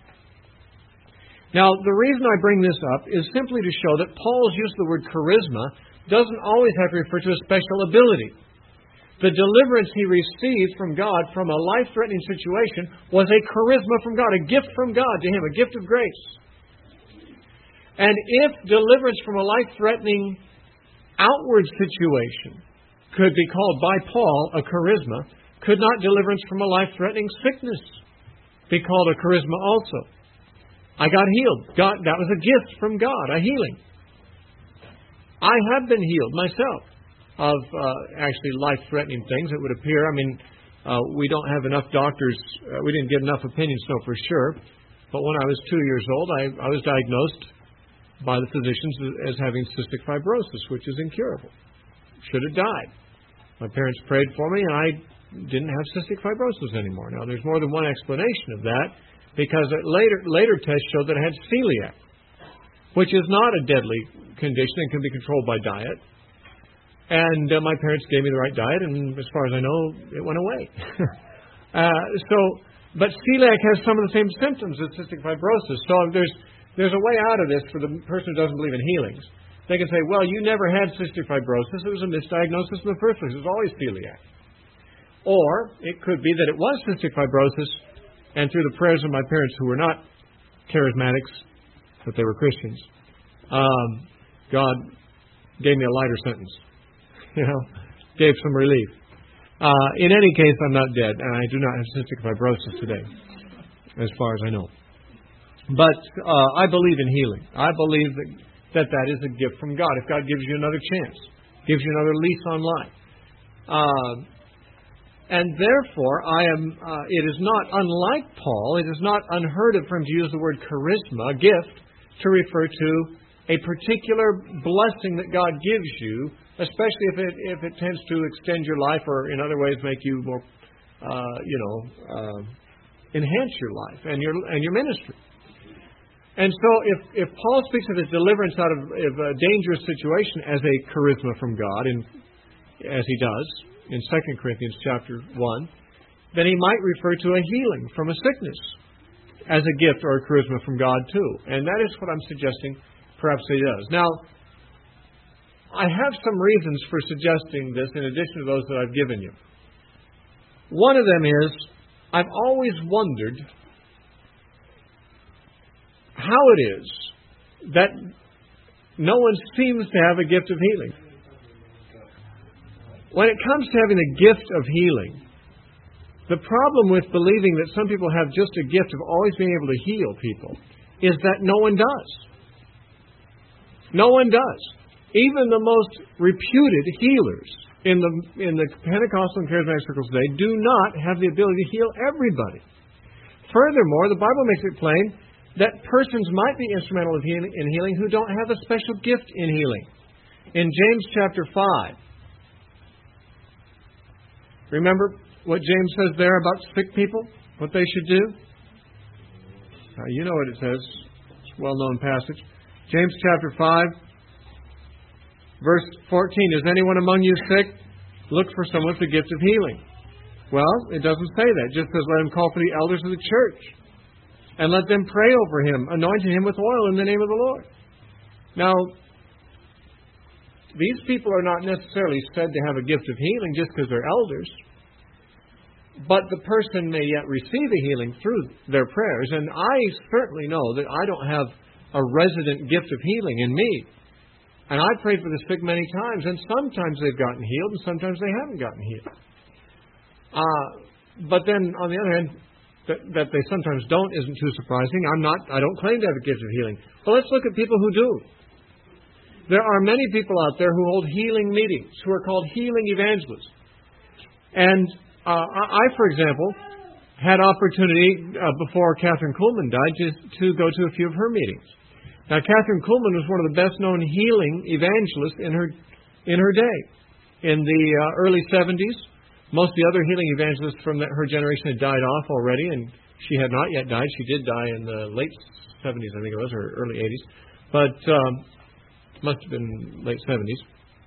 Now, the reason I bring this up is simply to show that Paul's use of the word charisma doesn't always have to refer to a special ability. The deliverance he received from God from a life-threatening situation was a charisma from God, a gift from God to him, a gift of grace. And if deliverance from a life-threatening outward situation could be called by Paul a charisma, could not deliverance from a life-threatening sickness be called a charisma also? I got healed. God, that was a gift from God, a healing. I have been healed myself of uh, actually life-threatening things, it would appear. I mean, uh, we don't have enough doctors. Uh, we didn't get enough opinions to know for sure. But when I was two years old, I, I was diagnosed by the physicians as having cystic fibrosis, which is incurable. Should have died. My parents prayed for me, and I didn't have cystic fibrosis anymore. Now, there's more than one explanation of that, because later later tests showed that I had celiac, which is not a deadly condition and can be controlled by diet. And uh, my parents gave me the right diet, and as far as I know, it went away. uh, so, but celiac has some of the same symptoms as cystic fibrosis. So there's there's a way out of this for the person who doesn't believe in healings. They can say, well, you never had cystic fibrosis. It was a misdiagnosis in the first place. It was always celiac. Or it could be that it was cystic fibrosis, and through the prayers of my parents, who were not charismatics, but they were Christians, um, God gave me a lighter sentence. You know, gave some relief. Uh, in any case, I'm not dead, and I do not have cystic fibrosis today, as far as I know. But uh, I believe in healing. I believe that, that that is a gift from God. If God gives you another chance, gives you another lease on life. Uh, and therefore, I am. Uh, it is not unlike Paul, it is not unheard of for him to use the word charisma, gift, to refer to a particular blessing that God gives you, especially if it if it tends to extend your life or in other ways make you more, uh, you know, uh, enhance your life and your and your ministry. And so if, if Paul speaks of his deliverance out of, of a dangerous situation as a charisma from God, and as he does in Second Corinthians chapter one, then he might refer to a healing from a sickness as a gift or a charisma from God too. And that is what I'm suggesting perhaps he does. Now, I have some reasons for suggesting this in addition to those that I've given you. One of them is, I've always wondered how it is that no one seems to have a gift of healing. When it comes to having a gift of healing, the problem with believing that some people have just a gift of always being able to heal people is that no one does. No one does. Even the most reputed healers in the in the Pentecostal and Charismatic circles today do not have the ability to heal everybody. Furthermore, the Bible makes it plain that persons might be instrumental of healing, in healing who don't have a special gift in healing. In James chapter five, remember what James says there about sick people? What they should do? Uh, you know what it says. It's a well-known passage. James chapter five, verse fourteen. Is anyone among you sick? Look for someone with the gift of healing. Well, it doesn't say that. It just says let him call for the elders of the church. And let them pray over him, anointing him with oil in the name of the Lord. Now, these people are not necessarily said to have a gift of healing just because they're elders. But the person may yet receive a healing through their prayers. And I certainly know that I don't have a resident gift of healing in me. And I've prayed for the sick many times. And sometimes they've gotten healed and sometimes they haven't gotten healed. Uh, but then, on the other hand, That, that they sometimes don't isn't too surprising. I'm not, I don't claim to have a gift of healing. But let's look at people who do. There are many people out there who hold healing meetings, who are called healing evangelists. And uh, I, for example, had opportunity uh, before Catherine Kuhlman died to, to go to a few of her meetings. Now, Catherine Kuhlman was one of the best-known healing evangelists in her in her day. In the uh, early seventies, most of the other healing evangelists from that, her generation had died off already, and she had not yet died. She did die in the late seventies, I think it was, or early eighties. But um, must have been late seventies.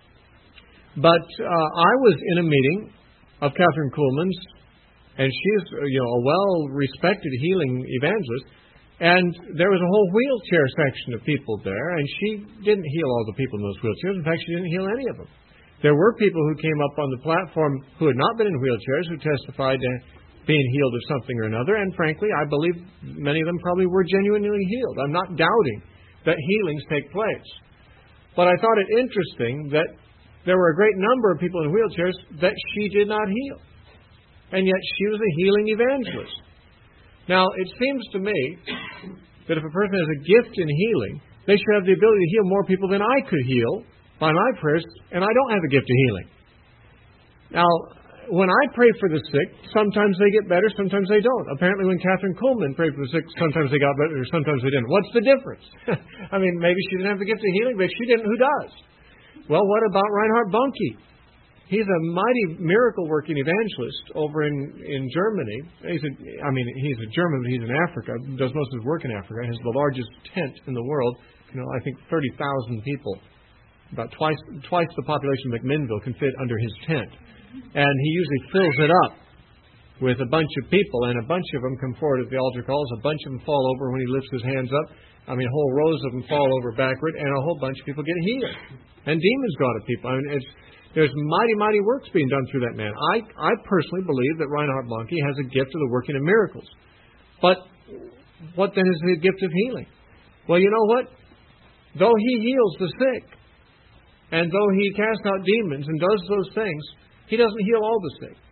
But uh, I was in a meeting of Catherine Kuhlman's, and she's you know a well-respected healing evangelist. And there was a whole wheelchair section of people there, and she didn't heal all the people in those wheelchairs. In fact, she didn't heal any of them. There were people who came up on the platform who had not been in wheelchairs who testified to being healed of something or another. And frankly, I believe many of them probably were genuinely healed. I'm not doubting that healings take place. But I thought it interesting that there were a great number of people in wheelchairs that she did not heal. And yet she was a healing evangelist. Now, it seems to me that if a person has a gift in healing, they should have the ability to heal more people than I could heal by my prayers, and I don't have a gift of healing. Now, when I pray for the sick, sometimes they get better, sometimes they don't. Apparently, when Catherine Kuhlman prayed for the sick, sometimes they got better, sometimes they didn't. What's the difference? I mean, maybe she didn't have the gift of healing, but if she didn't, who does? Well, what about Reinhard Bonnke? He's a mighty miracle-working evangelist over in, in Germany. He's a, I mean, he's a German, but he's in Africa, does most of his work in Africa. He has the largest tent in the world. You know, I think thirty thousand people. About twice twice the population of McMinnville can fit under his tent. And he usually fills it up with a bunch of people, and a bunch of them come forward at the altar calls. A bunch of them fall over when he lifts his hands up. I mean, whole rows of them fall over backward, and a whole bunch of people get healed. And demons go out of people. I mean, it's, there's mighty, mighty works being done through that man. I, I personally believe that Reinhard Bonnke has a gift of the working of miracles. But what then is the gift of healing? Well, you know what? Though he heals the sick, and though he casts out demons and does those things, he doesn't heal all the sick.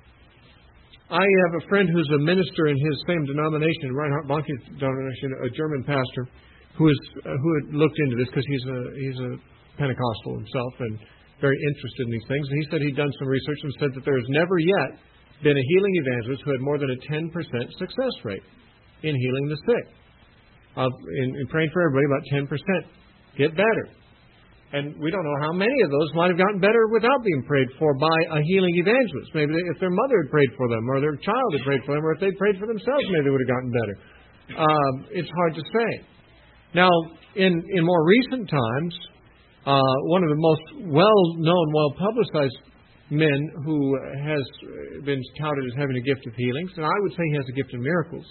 I have a friend who's a minister in his same denomination, Reinhard Bonnke's denomination, a German pastor, who is uh, who had looked into this because he's a he's a Pentecostal himself and very interested in these things. And he said he'd done some research and said that there has never yet been a healing evangelist who had more than a ten percent success rate in healing the sick. Uh, in, in praying for everybody, about ten percent get better. And we don't know how many of those might have gotten better without being prayed for by a healing evangelist. Maybe they, if their mother had prayed for them, or their child had prayed for them, or if they'd prayed for themselves, maybe they would have gotten better. Um, it's hard to say. Now, in, in more recent times, uh, one of the most well-known, well-publicized men who has been touted as having a gift of healings, and I would say he has a gift of miracles,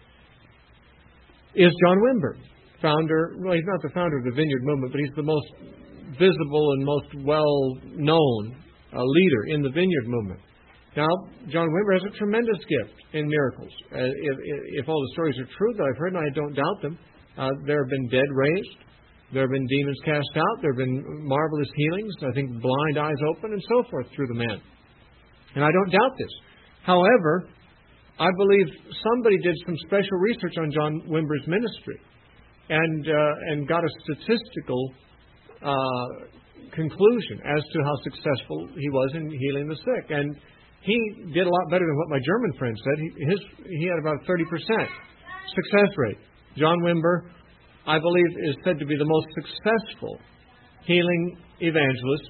is John Wimber, founder, well, he's not the founder of the Vineyard Movement, but he's the most visible and most well-known uh, leader in the Vineyard Movement. Now, John Wimber has a tremendous gift in miracles. Uh, if, if all the stories are true that I've heard, and I don't doubt them, uh, there have been dead raised, there have been demons cast out, there have been marvelous healings, I think blind eyes open, and so forth through the man. And I don't doubt this. However, I believe somebody did some special research on John Wimber's ministry and uh, and got a statistical uh, conclusion as to how successful he was in healing the sick. And he did a lot better than what my German friend said. He, his, he had about thirty percent success rate. John Wimber, I believe, is said to be the most successful healing evangelist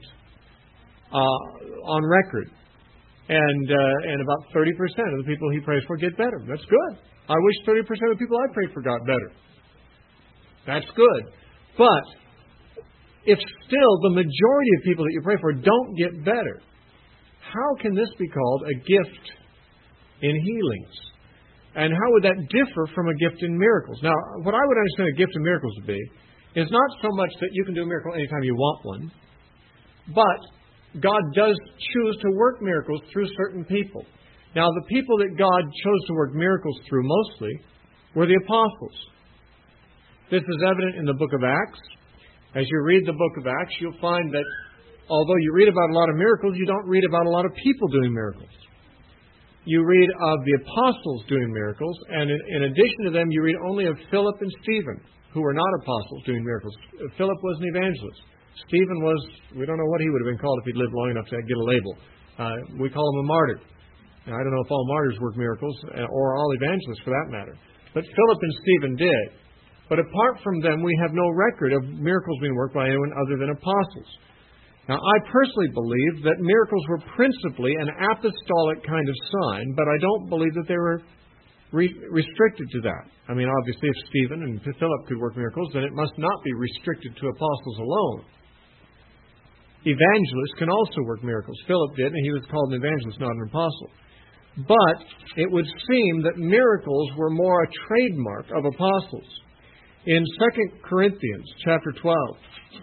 uh, on record. And uh, and about thirty percent of the people he prays for get better. That's good. I wish thirty percent of the people I prayed for got better. That's good. But if still the majority of people that you pray for don't get better, how can this be called a gift in healings? And how would that differ from a gift in miracles? Now, what I would understand a gift in miracles to be is not so much that you can do a miracle anytime you want one, but God does choose to work miracles through certain people. Now, the people that God chose to work miracles through mostly were the apostles. This is evident in the book of Acts. As you read the book of Acts, you'll find that although you read about a lot of miracles, you don't read about a lot of people doing miracles. You read of the apostles doing miracles, and in, in addition to them, you read only of Philip and Stephen, who were not apostles doing miracles. Philip was an evangelist. Stephen was, we don't know what he would have been called if he'd lived long enough to get a label. Uh, we call him a martyr. Now, I don't know if all martyrs work miracles, or all evangelists for that matter. But Philip and Stephen did. But apart from them, we have no record of miracles being worked by anyone other than apostles. Now, I personally believe that miracles were principally an apostolic kind of sign, but I don't believe that they were re- restricted to that. I mean, obviously, if Stephen and Philip could work miracles, then it must not be restricted to apostles alone. Evangelists can also work miracles. Philip did, and he was called an evangelist, not an apostle. But it would seem that miracles were more a trademark of apostles. In Second Corinthians chapter twelve,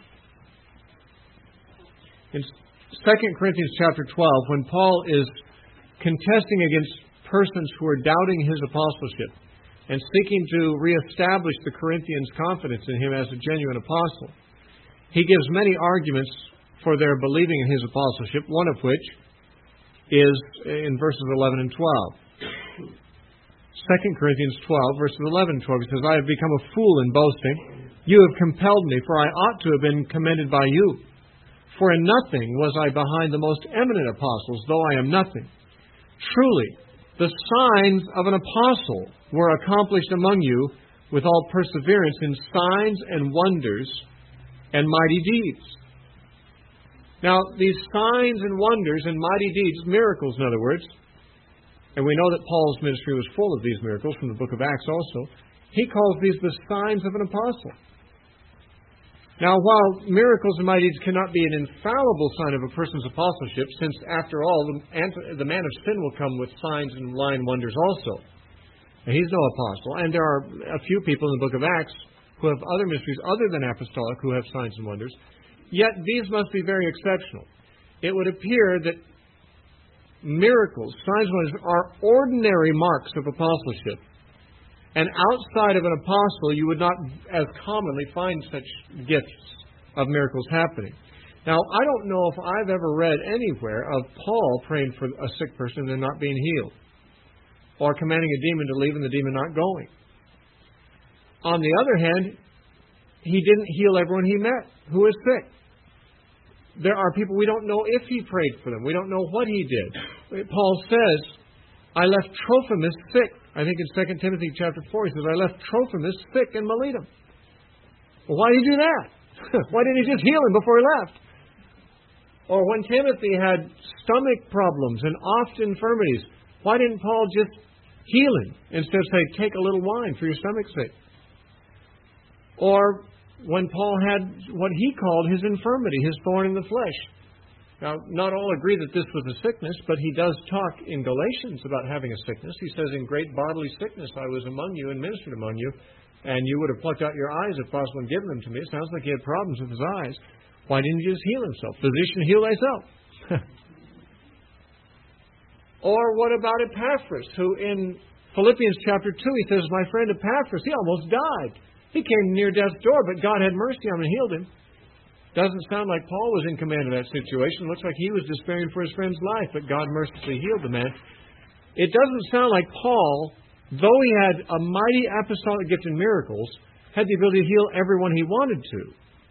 in Second Corinthians chapter twelve, when Paul is contesting against persons who are doubting his apostleship and seeking to reestablish the Corinthians' confidence in him as a genuine apostle, he gives many arguments for their believing in his apostleship, one of which is in verses eleven and twelve. Second Corinthians twelve, verses eleven and twelve, he says, I have become a fool in boasting. You have compelled me, for I ought to have been commended by you. For in nothing was I behind the most eminent apostles, though I am nothing. Truly, the signs of an apostle were accomplished among you with all perseverance in signs and wonders and mighty deeds. Now, these signs and wonders and mighty deeds, miracles in other words, and we know that Paul's ministry was full of these miracles from the book of Acts also, he calls these the signs of an apostle. Now, while miracles and mighty deeds cannot be an infallible sign of a person's apostleship, since, after all, the, the man of sin will come with signs and lying wonders also. And he's no apostle. And there are a few people in the book of Acts who have other mysteries other than apostolic who have signs and wonders. Yet these must be very exceptional. It would appear that miracles, signs and wonders, are ordinary marks of apostleship. And outside of an apostle, you would not as commonly find such gifts of miracles happening. Now, I don't know if I've ever read anywhere of Paul praying for a sick person and not being healed, or commanding a demon to leave and the demon not going. On the other hand, he didn't heal everyone he met who was sick. There are people we don't know if he prayed for them. We don't know what he did. Paul says, I left Trophimus sick. I think in Second Timothy chapter four, he says, I left Trophimus sick in Miletum. Well, why did he do that? Why didn't he just heal him before he left? Or when Timothy had stomach problems and oft infirmities, why didn't Paul just heal him instead of say, take a little wine for your stomach's sake? Or when Paul had what he called his infirmity, his thorn in the flesh. Now, not all agree that this was a sickness, but he does talk in Galatians about having a sickness. He says, in great bodily sickness I was among you and ministered among you, and you would have plucked out your eyes if possible and given them to me. It sounds like he had problems with his eyes. Why didn't he just heal himself? Physician, heal thyself. Or what about Epaphras, who in Philippians chapter two, he says, my friend Epaphras, he almost died. He came near death's door, but God had mercy on him and healed him. Doesn't sound like Paul was in command of that situation. Looks like he was despairing for his friend's life, but God mercifully healed the man. It doesn't sound like Paul, though he had a mighty apostolic gift in miracles, had the ability to heal everyone he wanted to.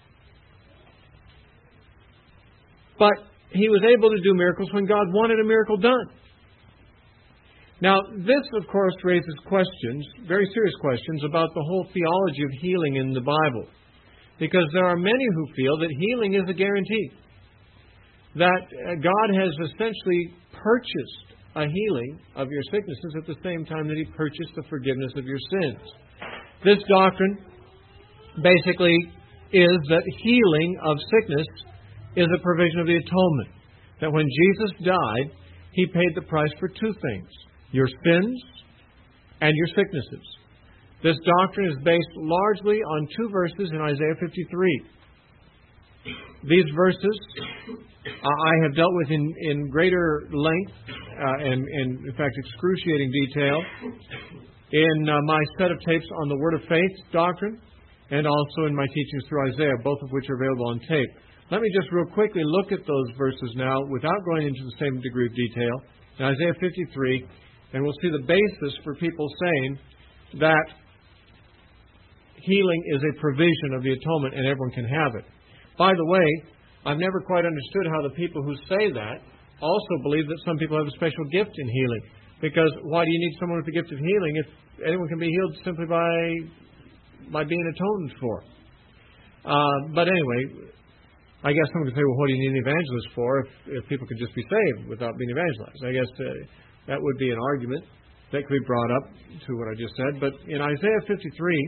But he was able to do miracles when God wanted a miracle done. Now, this, of course, raises questions, very serious questions, about the whole theology of healing in the Bible. Because there are many who feel that healing is a guarantee. That God has essentially purchased a healing of your sicknesses at the same time that He purchased the forgiveness of your sins. This doctrine basically is that healing of sickness is a provision of the atonement. That when Jesus died, He paid the price for two things: your sins and your sicknesses. This doctrine is based largely on two verses in Isaiah fifty-three. These verses uh, I have dealt with in, in greater length uh, and, and, in fact, excruciating detail in uh, my set of tapes on the Word of Faith doctrine and also in my teachings through Isaiah, both of which are available on tape. Let me just real quickly look at those verses now without going into the same degree of detail. In Isaiah fifty-three, and we'll see the basis for people saying that healing is a provision of the atonement and everyone can have it. By the way, I've never quite understood how the people who say that also believe that some people have a special gift in healing. Because why do you need someone with a gift of healing if anyone can be healed simply by by being atoned for? Uh, but anyway, I guess someone could say, well, what do you need an evangelist for if, if people could just be saved without being evangelized? I guess uh, that would be an argument that could be brought up to what I just said. But in Isaiah fifty-three,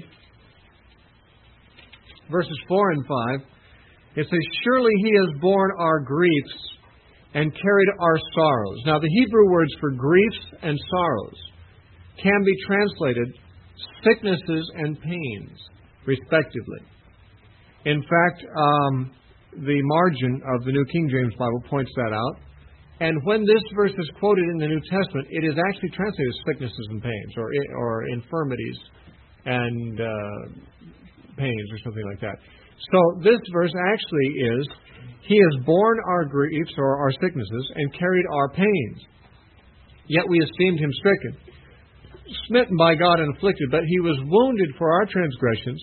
verses four and five, it says, surely He has borne our griefs and carried our sorrows. Now, the Hebrew words for griefs and sorrows can be translated sicknesses and pains, respectively. In fact, um, the margin of the New King James Bible points that out. And when this verse is quoted in the New Testament, it is actually translated as sicknesses and pains, or or infirmities and uh, pains, or something like that. So this verse actually is, He has borne our griefs, or our sicknesses, and carried our pains. Yet we esteemed Him stricken, smitten by God and afflicted, but He was wounded for our transgressions.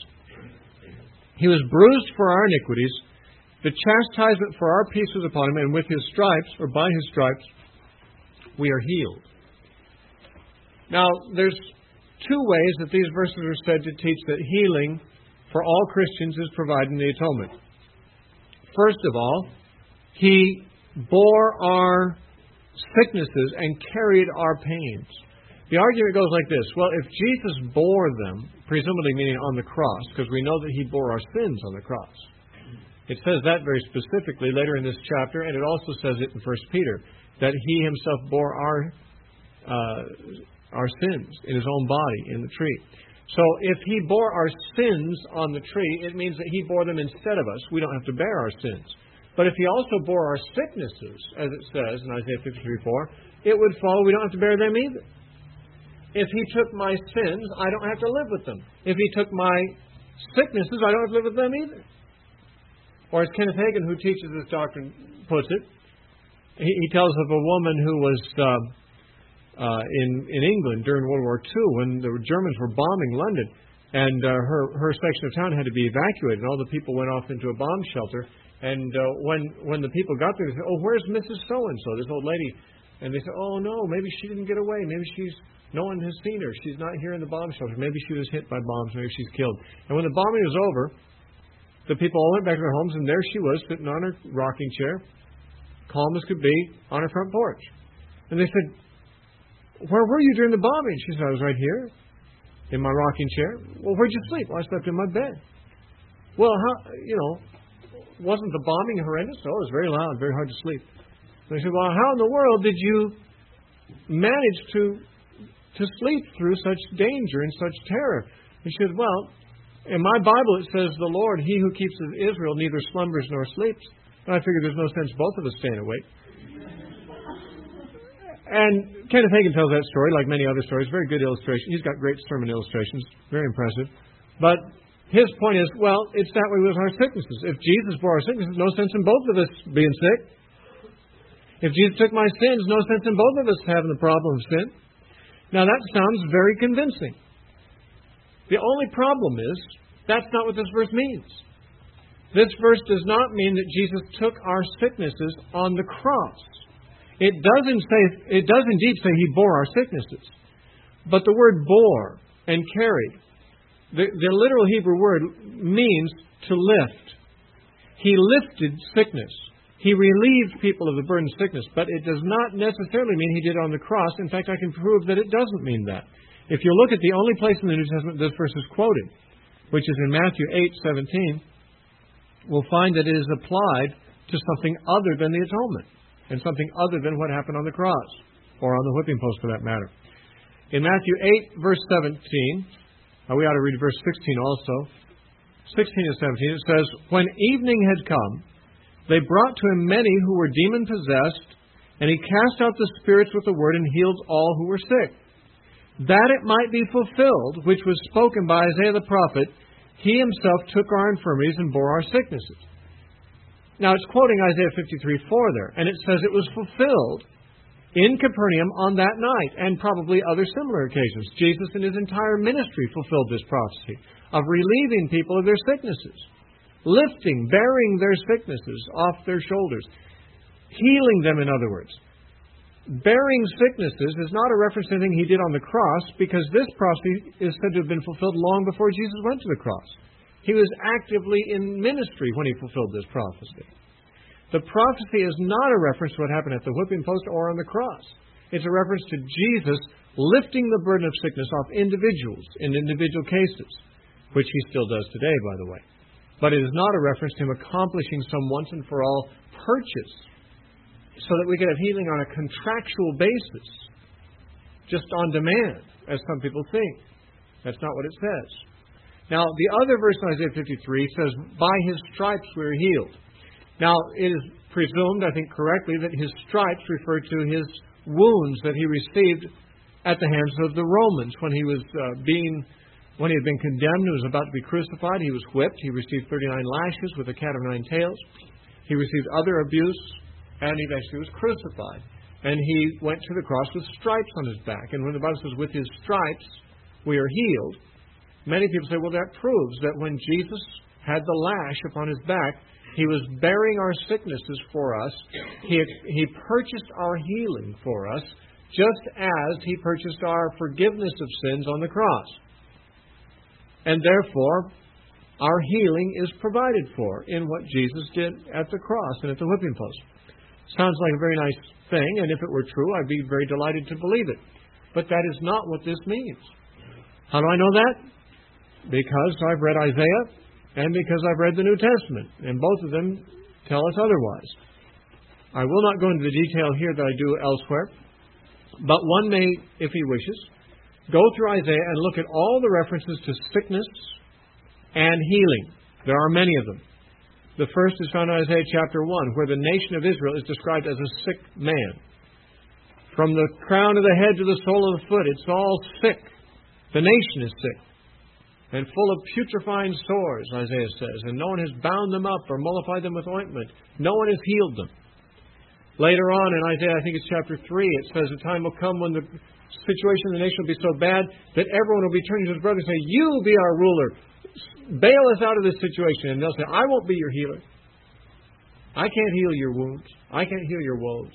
He was bruised for our iniquities. The chastisement for our peace was upon Him, and with His stripes, or by His stripes, we are healed. Now, there's two ways that these verses are said to teach that healing for all Christians is provided in the atonement. First of all, He bore our sicknesses and carried our pains. The argument goes like this. Well, if Jesus bore them, presumably meaning on the cross, because we know that He bore our sins on the cross. It says that very specifically later in this chapter, and it also says it in First Peter, that He Himself bore our uh, our sins in His own body in the tree. So if He bore our sins on the tree, it means that He bore them instead of us. We don't have to bear our sins. But if He also bore our sicknesses, as it says in Isaiah fifty-three four, it would follow we don't have to bear them either. If He took my sins, I don't have to live with them. If He took my sicknesses, I don't have to live with them either. Or as Kenneth Hagin, who teaches this doctrine, puts it, he, he tells of a woman who was uh, uh, in, in England during World War Two when the Germans were bombing London, and uh, her, her section of town had to be evacuated, and all the people went off into a bomb shelter. And uh, when, when the people got there, they said, oh, where's Missus So-and-so, this old lady? And they said, oh, no, maybe she didn't get away. Maybe she's, no one has seen her. She's not here in the bomb shelter. Maybe she was hit by bombs. Maybe she's killed. And when the bombing was over, the people all went back to their homes, and there she was, sitting on her rocking chair, calm as could be, on her front porch. And they said, where were you during the bombing? She said, I was right here, in my rocking chair. Well, where'd you sleep? Well, I slept in my bed. Well, how, you know, wasn't the bombing horrendous? Oh, it was very loud, very hard to sleep. And I said, well, how in the world did you manage to to sleep through such danger and such terror? He said, well, in my Bible it says, the Lord, He who keeps Israel, neither slumbers nor sleeps. And I figured there's no sense both of us staying awake. And Kenneth Hagin tells that story, like many other stories. Very good illustration. He's got great sermon illustrations. Very impressive. But his point is, well, it's that way with our sicknesses. If Jesus bore our sicknesses, no sense in both of us being sick. If Jesus took my sins, no sense in both of us having the problem of sin. Now, that sounds very convincing. The only problem is, that's not what this verse means. This verse does not mean that Jesus took our sicknesses on the cross. It doesn't say, it does indeed say He bore our sicknesses. But the word bore and carried, the, the literal Hebrew word means to lift. He lifted sickness. He relieved people of the burden of sickness. But it does not necessarily mean He did it on the cross. In fact, I can prove that it doesn't mean that. If you look at the only place in the New Testament this verse is quoted, which is in Matthew eight seventeen, we'll find that it is applied to something other than the atonement, and something other than what happened on the cross, or on the whipping post for that matter. In Matthew eight, verse seventeen, uh, we ought to read verse sixteen also. sixteen and seventeen, it says, when evening had come, they brought to Him many who were demon-possessed, and He cast out the spirits with the word and healed all who were sick. That it might be fulfilled, which was spoken by Isaiah the prophet, He Himself took our infirmities and bore our sicknesses. Now, it's quoting Isaiah fifty-three four there, and it says it was fulfilled in Capernaum on that night, and probably other similar occasions. Jesus in His entire ministry fulfilled this prophecy of relieving people of their sicknesses, lifting, bearing their sicknesses off their shoulders, healing them, in other words. Bearing sicknesses is not a reference to anything He did on the cross, because this prophecy is said to have been fulfilled long before Jesus went to the cross. He was actively in ministry when He fulfilled this prophecy. The prophecy is not a reference to what happened at the whipping post or on the cross. It's a reference to Jesus lifting the burden of sickness off individuals in individual cases, which He still does today, by the way. But it is not a reference to Him accomplishing some once and for all purchase, so that we could have healing on a contractual basis, just on demand, as some people think. That's not what it says. Now, the other verse in Isaiah fifty-three says, by His stripes we are healed. Now, it is presumed, I think correctly, that His stripes refer to His wounds that He received at the hands of the Romans when He was uh, being, when He had been condemned and was about to be crucified. He was whipped. He received thirty-nine lashes with a cat of nine tails. He received other abuse, and he eventually was crucified. And He went to the cross with stripes on His back. And when the Bible says, with His stripes we are healed, many people say, well, that proves that when Jesus had the lash upon His back, He was bearing our sicknesses for us. He, he purchased our healing for us, just as He purchased our forgiveness of sins on the cross. And therefore, our healing is provided for in what Jesus did at the cross and at the whipping post. Sounds like a very nice thing, and if it were true, I'd be very delighted to believe it. But that is not what this means. How do I know that? Because I've read Isaiah, and because I've read the New Testament, and both of them tell us otherwise. I will not go into the detail here that I do elsewhere, but one may, if he wishes, go through Isaiah and look at all the references to sickness and healing. There are many of them. The first is found in Isaiah chapter one, where the nation of Israel is described as a sick man. From the crown of the head to the sole of the foot, it's all sick. The nation is sick and full of putrefying sores, Isaiah says, and no one has bound them up or mollified them with ointment. No one has healed them. Later on in Isaiah, I think it's chapter three, it says the time will come when the situation in the nation will be so bad that everyone will be turning to his brother and say, you be our ruler. Bail us out of this situation. And they'll say, I won't be your healer. I can't heal your wounds. I can't heal your woes.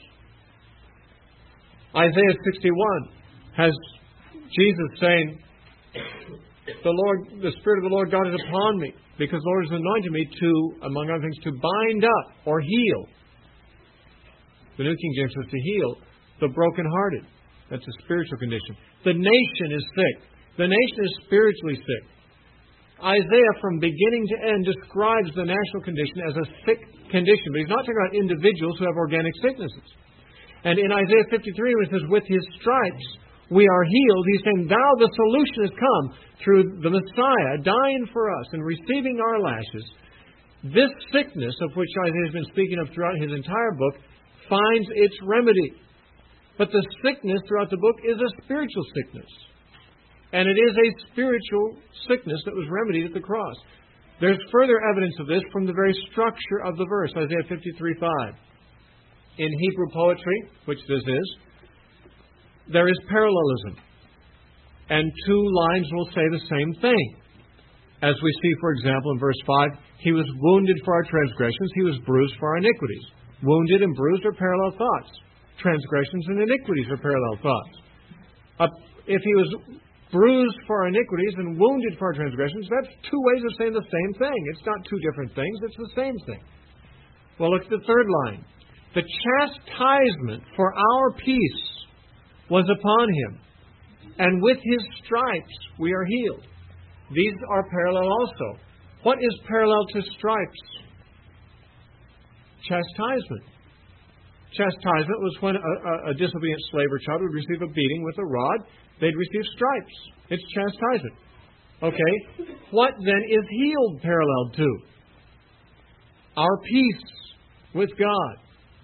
Isaiah sixty-one has Jesus saying, the Lord, the Spirit of the Lord God is upon me, because the Lord has anointed me to, among other things, to bind up or heal. The New King James says to heal the brokenhearted. That's a spiritual condition. The nation is sick. The nation is spiritually sick. Isaiah, from beginning to end, describes the national condition as a sick condition. But he's not talking about individuals who have organic sicknesses. And in Isaiah fifty-three, when it says, with his stripes we are healed, he's saying, now the solution has come through the Messiah dying for us and receiving our lashes. This sickness, of which Isaiah has been speaking of throughout his entire book, finds its remedy. But the sickness throughout the book is a spiritual sickness. And it is a spiritual sickness that was remedied at the cross. There's further evidence of this from the very structure of the verse, Isaiah fifty-three five. In Hebrew poetry, which this is, there is parallelism. And two lines will say the same thing. As we see, for example, in verse five, he was wounded for our transgressions, he was bruised for our iniquities. Wounded and bruised are parallel thoughts. Transgressions and iniquities are parallel thoughts. Uh, if he was bruised for our iniquities and wounded for our transgressions, that's two ways of saying the same thing. It's not two different things, it's the same thing. Well, look at the third line. The chastisement for our peace was upon him, and with his stripes we are healed. These are parallel also. What is parallel to stripes? Chastisement. Chastisement was when a, a, a disobedient slave or child would receive a beating with a rod. They'd receive stripes. It's chastisement. Okay. What then is healed parallel to? Our peace with God.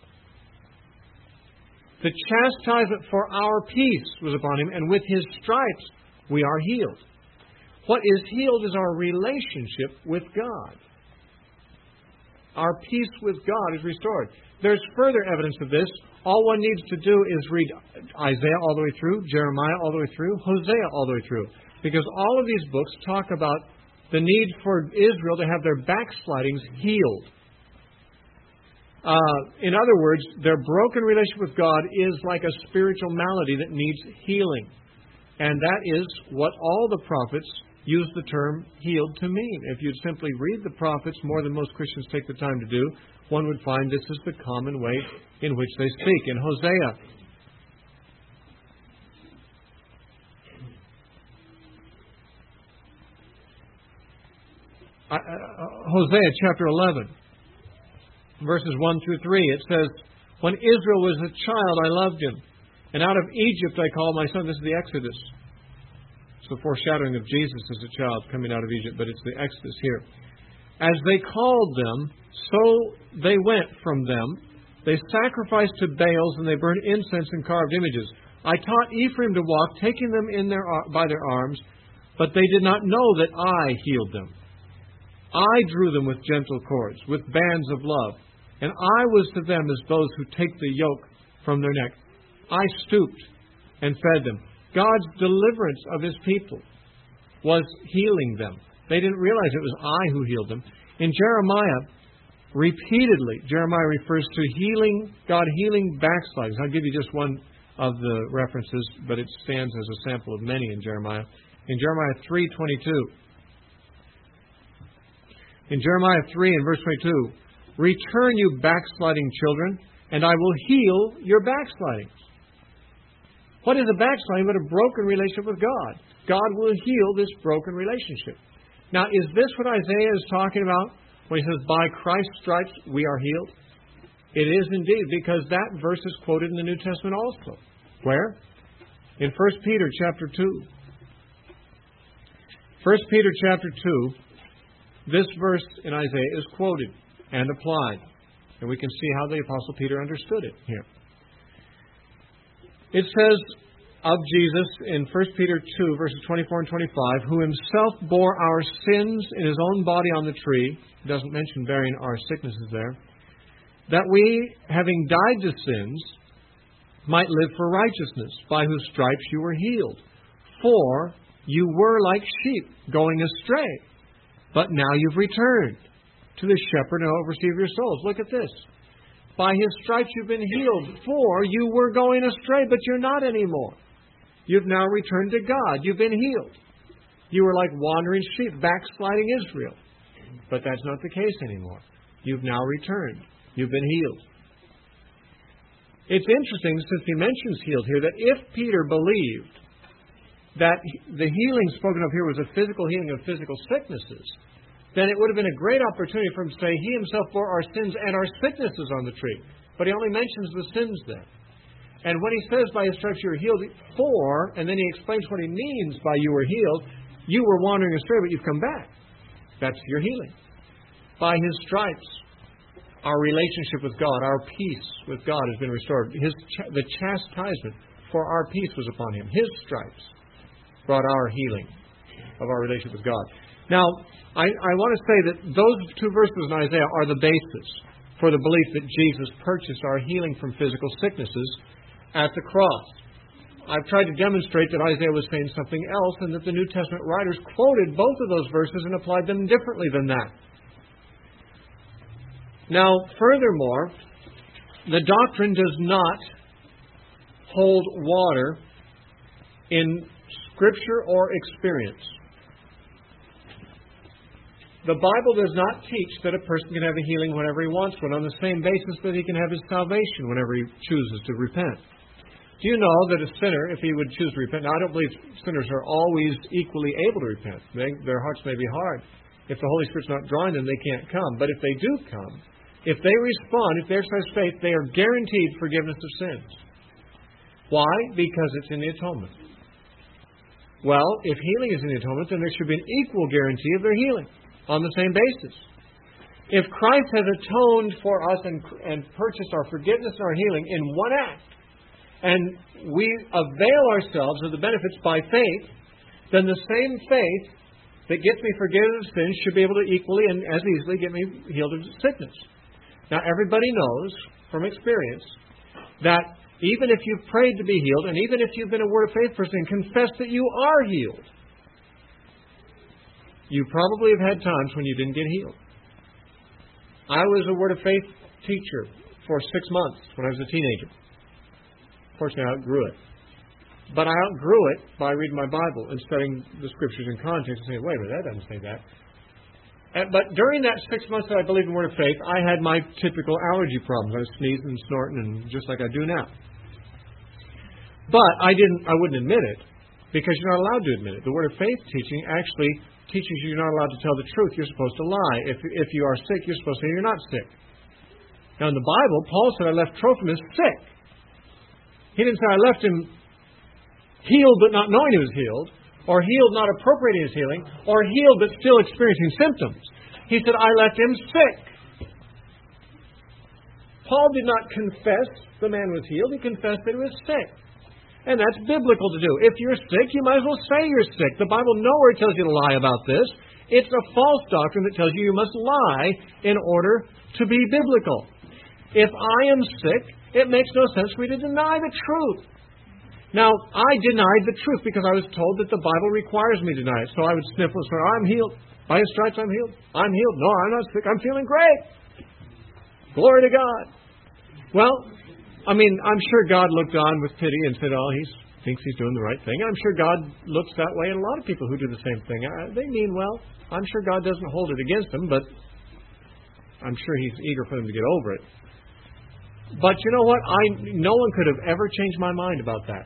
The chastisement for our peace was upon him, and with his stripes we are healed. What is healed is our relationship with God. Our peace with God is restored. There's further evidence of this. All one needs to do is read Isaiah all the way through, Jeremiah all the way through, Hosea all the way through. Because all of these books talk about the need for Israel to have their backslidings healed. Uh, in other words, their broken relationship with God is like a spiritual malady that needs healing. And that is what all the prophets use the term healed to mean. If you'd simply read the prophets more than most Christians take the time to do, one would find this is the common way in which they speak. In Hosea, uh, uh, Hosea chapter eleven, verses one through three, it says, when Israel was a child, I loved him, and out of Egypt I called my son. This is the Exodus. It's the foreshadowing of Jesus as a child coming out of Egypt, but it's the Exodus here. As they called them, so they went from them. They sacrificed to Baals, and they burned incense and carved images. I taught Ephraim to walk, taking them in their by their arms, but they did not know that I healed them. I drew them with gentle cords, with bands of love, and I was to them as those who take the yoke from their neck. I stooped and fed them. God's deliverance of His people was healing them. They didn't realize it was I who healed them. In Jeremiah, repeatedly, Jeremiah refers to healing, God healing backsliders. I'll give you just one of the references, but it stands as a sample of many in Jeremiah. In Jeremiah three twenty-two, in Jeremiah three and verse twenty-two, return, you backsliding children, and I will heal your backslidings. What is a backsliding but a broken relationship with God? God will heal this broken relationship. Now, is this what Isaiah is talking about when he says, by Christ's stripes we are healed? It is indeed, because that verse is quoted in the New Testament also. Where? In First Peter chapter two. First Peter chapter two, this verse in Isaiah is quoted and applied. And we can see how the Apostle Peter understood it here. It says of Jesus in First Peter two, verses twenty-four and twenty-five, who himself bore our sins in his own body on the tree. It doesn't mention bearing our sicknesses there. That we, having died to sins, might live for righteousness, by whose stripes you were healed. For you were like sheep going astray, but now you've returned to the shepherd and overseer of your souls. Look at this. By his stripes you've been healed, for you were going astray, but you're not anymore. You've now returned to God. You've been healed. You were like wandering sheep, backsliding Israel. But that's not the case anymore. You've now returned. You've been healed. It's interesting, since he mentions healed here, that if Peter believed that the healing spoken of here was a physical healing of physical sicknesses, then it would have been a great opportunity for him to say, He Himself bore our sins and our sicknesses on the tree. But He only mentions the sins then. And when He says, by His stripes you were healed, for, and then He explains what He means by you were healed, you were wandering astray, but you've come back. That's your healing. By His stripes, our relationship with God, our peace with God has been restored. His ch- the chastisement for our peace was upon Him. His stripes brought our healing of our relationship with God. Now, I, I want to say that those two verses in Isaiah are the basis for the belief that Jesus purchased our healing from physical sicknesses at the cross. I've tried to demonstrate that Isaiah was saying something else and that the New Testament writers quoted both of those verses and applied them differently than that. Now, furthermore, the doctrine does not hold water in Scripture or experience. The Bible does not teach that a person can have a healing whenever he wants one on the same basis that he can have his salvation whenever he chooses to repent. Do you know that a sinner, if he would choose to repent, now I don't believe sinners are always equally able to repent. They, their hearts may be hard. If the Holy Spirit's not drawing them, they can't come. But if they do come, if they respond, if they exercise faith, they are guaranteed forgiveness of sins. Why? Because it's in the atonement. Well, if healing is in the atonement, then there should be an equal guarantee of their healing on the same basis. If Christ has atoned for us and, and purchased our forgiveness and our healing in one act, and we avail ourselves of the benefits by faith, then the same faith that gets me forgiven of sins should be able to equally and as easily get me healed of sickness. Now, everybody knows from experience that even if you've prayed to be healed, and even if you've been a word of faith person and confessed that you are healed, you probably have had times when you didn't get healed. I was a word of faith teacher for six months when I was a teenager. Fortunately, I outgrew it. But I outgrew it by reading my Bible and studying the Scriptures in context and saying, wait a minute, that doesn't say that. And, but during that six months that I believed in word of faith, I had my typical allergy problems. I was sneezing and snorting and just like I do now. But I didn't. I wouldn't admit it because you're not allowed to admit it. The word of faith teaching actually teaches you you're not allowed to tell the truth. You're supposed to lie. If if you are sick, you're supposed to say you're not sick. Now in the Bible, Paul said, I left Trophimus sick. He didn't say I left him healed but not knowing he was healed, or healed not appropriating his healing, or healed but still experiencing symptoms. He said, I left him sick. Paul did not confess the man was healed. He confessed that he was sick. And that's biblical to do. If you're sick, you might as well say you're sick. The Bible nowhere tells you to lie about this. It's a false doctrine that tells you you must lie in order to be biblical. If I am sick, it makes no sense for me to deny the truth. Now, I denied the truth because I was told that the Bible requires me to deny it. So I would sniffle and swear, I'm healed. By His stripes, I'm healed. I'm healed. No, I'm not sick. I'm feeling great. Glory to God. Well, I mean, I'm sure God looked on with pity and said, oh, he thinks he's doing the right thing. I'm sure God looks that way at a lot of people who do the same thing. Uh, they mean well. I'm sure God doesn't hold it against them, but I'm sure He's eager for them to get over it. But you know what? I no one could have ever changed my mind about that.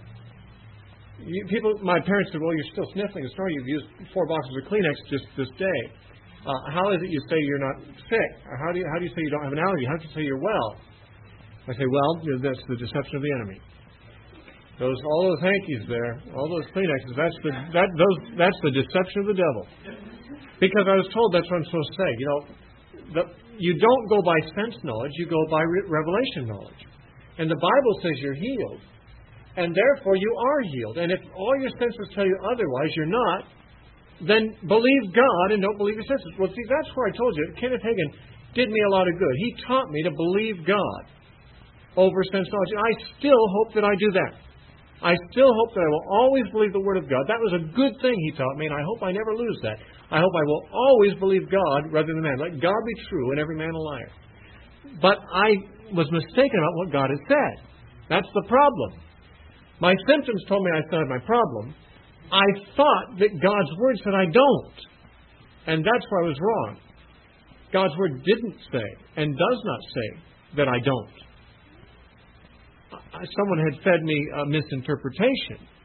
You, people, my parents said, well, you're still sniffling and snorting. You've used four boxes of Kleenex just this day. Uh, how is it you say you're not sick? Or how do you, how do you say you don't have an allergy? How do you say you're well? I say, well, that's the deception of the enemy. Those, all those hankies there, all those Kleenexes, that's the that those that's the deception of the devil. Because I was told that's what I'm supposed to say. You know, the, you don't go by sense knowledge; you go by re- revelation knowledge. And the Bible says you're healed, and therefore you are healed. And if all your senses tell you otherwise, you're not. Then believe God and don't believe your senses. Well, see, that's where I told you Kenneth Hagin did me a lot of good. He taught me to believe God over sense knowledge. And I still hope that I do that. I still hope that I will always believe the Word of God. That was a good thing He taught me, and I hope I never lose that. I hope I will always believe God rather than man. Let God be true and every man a liar. But I was mistaken about what God had said. That's the problem. My symptoms told me I still had my problem. I thought that God's Word said I don't. And that's where I was wrong. God's Word didn't say and does not say that I don't. Someone had fed me a misinterpretation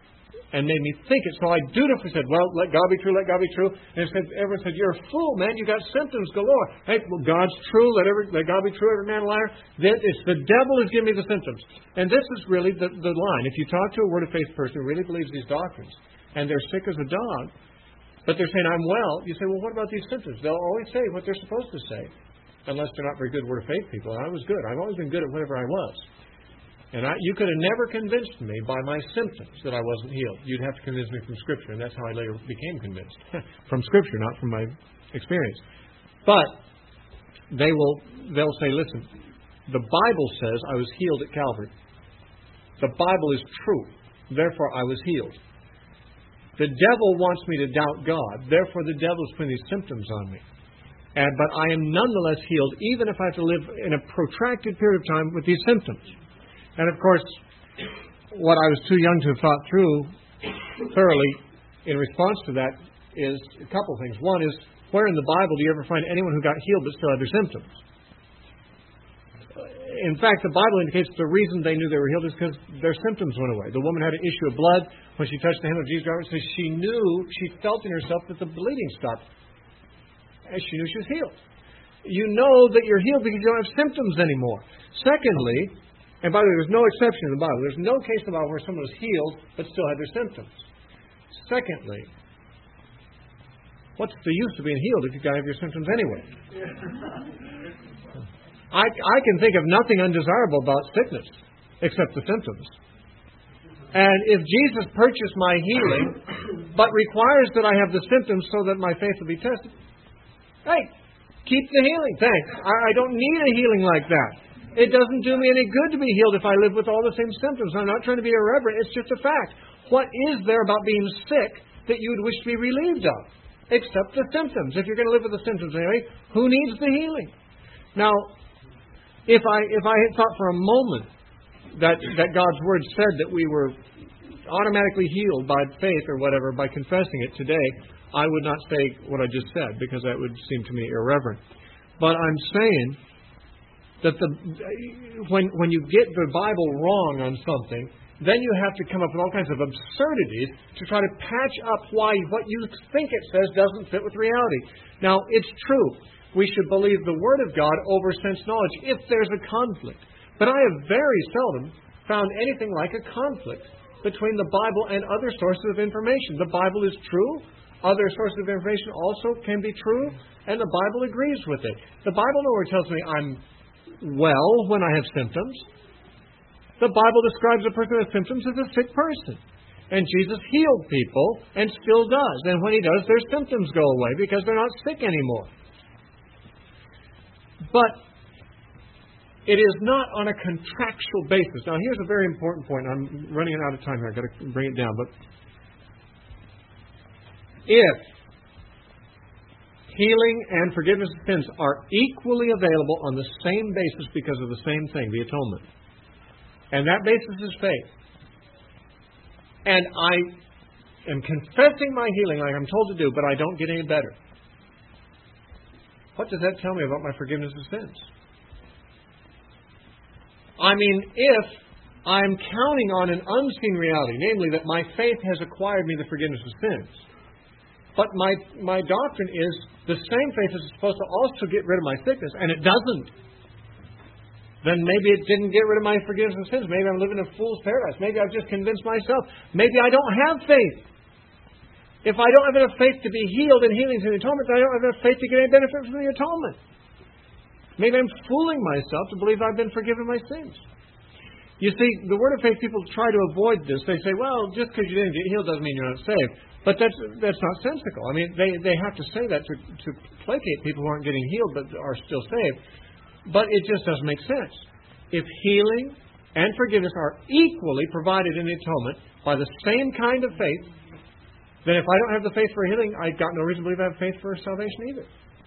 and made me think it. So I dutifully said, well, let God be true, let God be true. And it said, everyone said, you're a fool, man. You got symptoms galore. Hey, well, God's true. Let every let God be true, every man a liar. Then it's the devil is giving me the symptoms. And this is really the, the line. If you talk to a Word of Faith person who really believes these doctrines, and they're sick as a dog, but they're saying, I'm well, you say, well, what about these symptoms? They'll always say what they're supposed to say, unless they're not very good Word of Faith people. And I was good. I've always been good at whatever I was. And I, you could have never convinced me by my symptoms that I wasn't healed. You'd have to convince me from Scripture, and that's how I later became convinced. From Scripture, not from my experience. But they will, they'll say, listen, the Bible says I was healed at Calvary. The Bible is true. Therefore, I was healed. The devil wants me to doubt God. Therefore, the devil is putting these symptoms on me. And, but I am nonetheless healed, even if I have to live in a protracted period of time with these symptoms. And, of course, what I was too young to have thought through thoroughly in response to that is a couple of things. One is, where in the Bible do you ever find anyone who got healed but still had their symptoms? In fact, the Bible indicates the reason they knew they were healed is because their symptoms went away. The woman had an issue of blood. When she touched the hem of Jesus' garment, so she knew, she felt in herself that the bleeding stopped. And she knew she was healed. You know that you're healed because you don't have symptoms anymore. Secondly, and by the way, there's no exception in the Bible. There's no case in the Bible where someone was healed but still had their symptoms. Secondly, what's the use of being healed if you have your symptoms anyway? I, I can think of nothing undesirable about sickness except the symptoms. And if Jesus purchased my healing but requires that I have the symptoms so that my faith will be tested, hey, keep the healing. Thanks. I, I don't need a healing like that. It doesn't do me any good to be healed if I live with all the same symptoms. I'm not trying to be irreverent. It's just a fact. What is there about being sick that you would wish to be relieved of? Except the symptoms. If you're going to live with the symptoms anyway, who needs the healing? Now, if I if I had thought for a moment that, that God's Word said that we were automatically healed by faith or whatever, by confessing it today, I would not say what I just said, because that would seem to me irreverent. But I'm saying that the when when you get the Bible wrong on something, then you have to come up with all kinds of absurdities to try to patch up why what you think it says doesn't fit with reality. Now, it's true. We should believe the Word of God over sense knowledge if there's a conflict. But I have very seldom found anything like a conflict between the Bible and other sources of information. The Bible is true. Other sources of information also can be true. And the Bible agrees with it. The Bible nowhere tells me I'm well when I have symptoms. The Bible describes a person with symptoms as a sick person. And Jesus healed people and still does. And when He does, their symptoms go away because they're not sick anymore. But it is not on a contractual basis. Now, here's a very important point. I'm running out of time here. I've got to bring it down. But if healing and forgiveness of sins are equally available on the same basis because of the same thing, the atonement, and that basis is faith, and I am confessing my healing like I'm told to do, but I don't get any better, what does that tell me about my forgiveness of sins? I mean, if I'm counting on an unseen reality, namely that my faith has acquired me the forgiveness of sins, but my, my doctrine is the same faith is supposed to also get rid of my sickness, and it doesn't, then maybe it didn't get rid of my forgiveness of sins. Maybe I'm living in a fool's paradise. Maybe I've just convinced myself. Maybe I don't have faith. If I don't have enough faith to be healed and healing through the atonement, then I don't have enough faith to get any benefit from the atonement. Maybe I'm fooling myself to believe I've been forgiven my sins. You see, the Word of Faith people try to avoid this. They say, well, just because you didn't get healed doesn't mean you're not saved. But that's that's not sensical. I mean, they, they have to say that to, to placate people who aren't getting healed but are still saved. But it just doesn't make sense. If healing and forgiveness are equally provided in the atonement by the same kind of faith, then if I don't have the faith for healing, I've got no reason to believe I have faith for salvation either.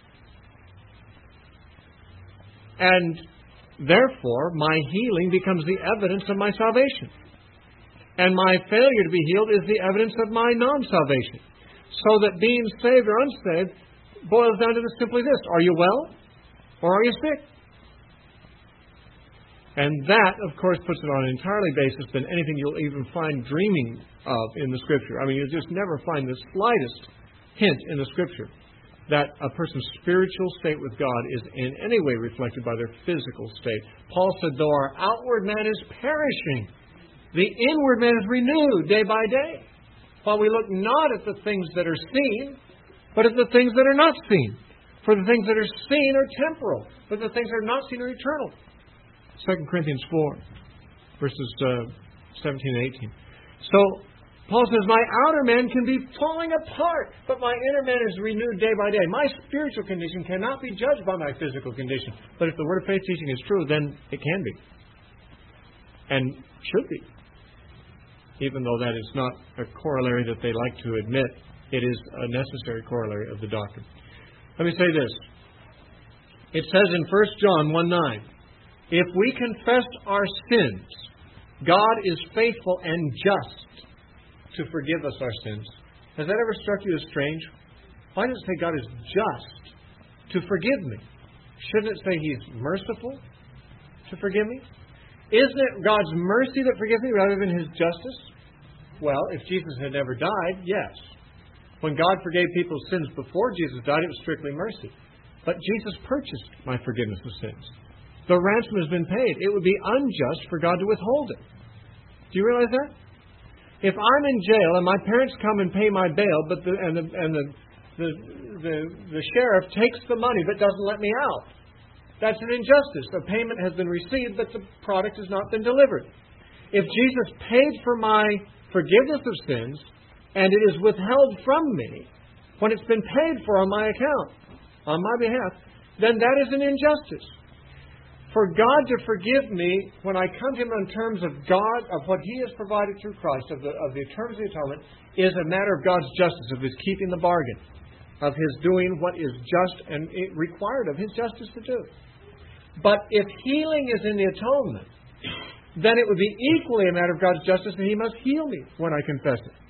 And therefore, my healing becomes the evidence of my salvation. And my failure to be healed is the evidence of my non-salvation. So that being saved or unsaved boils down to this, simply this. Are you well? Or are you sick? And that, of course, puts it on an entirely basis than anything you'll even find dreaming of in the Scripture. I mean, you'll just never find the slightest hint in the Scripture that a person's spiritual state with God is in any way reflected by their physical state. Paul said, though our outward man is perishing, the inward man is renewed day by day. While we look not at the things that are seen, but at the things that are not seen. For the things that are seen are temporal, but the things that are not seen are eternal. Second Corinthians four, verses uh, seventeen and eighteen. So, Paul says, my outer man can be falling apart, but my inner man is renewed day by day. My spiritual condition cannot be judged by my physical condition. But if the Word of Faith teaching is true, then it can be. And should be. Even though that is not a corollary that they like to admit, it is a necessary corollary of the doctrine. Let me say this. It says in First John one nine, if we confess our sins, God is faithful and just to forgive us our sins. Has that ever struck you as strange? Why does it say God is just to forgive me? Shouldn't it say He's merciful to forgive me? Isn't it God's mercy that forgives me rather than His justice? Well, if Jesus had never died, yes. When God forgave people's sins before Jesus died, it was strictly mercy. But Jesus purchased my forgiveness of sins. The ransom has been paid. It would be unjust for God to withhold it. Do you realize that? If I'm in jail and my parents come and pay my bail, but the, and, the, and the, the, the, the sheriff takes the money but doesn't let me out, that's an injustice. The payment has been received, but the product has not been delivered. If Jesus paid for my forgiveness of sins, and it is withheld from me when it's been paid for on my account, on my behalf, then that is an injustice. For God to forgive me when I come to Him in terms of God, of what He has provided through Christ, of the, of the terms of the atonement, is a matter of God's justice, of His keeping the bargain, of His doing what is just and required of His justice to do. But if healing is in the atonement, then it would be equally a matter of God's justice that He must heal me when I confess it.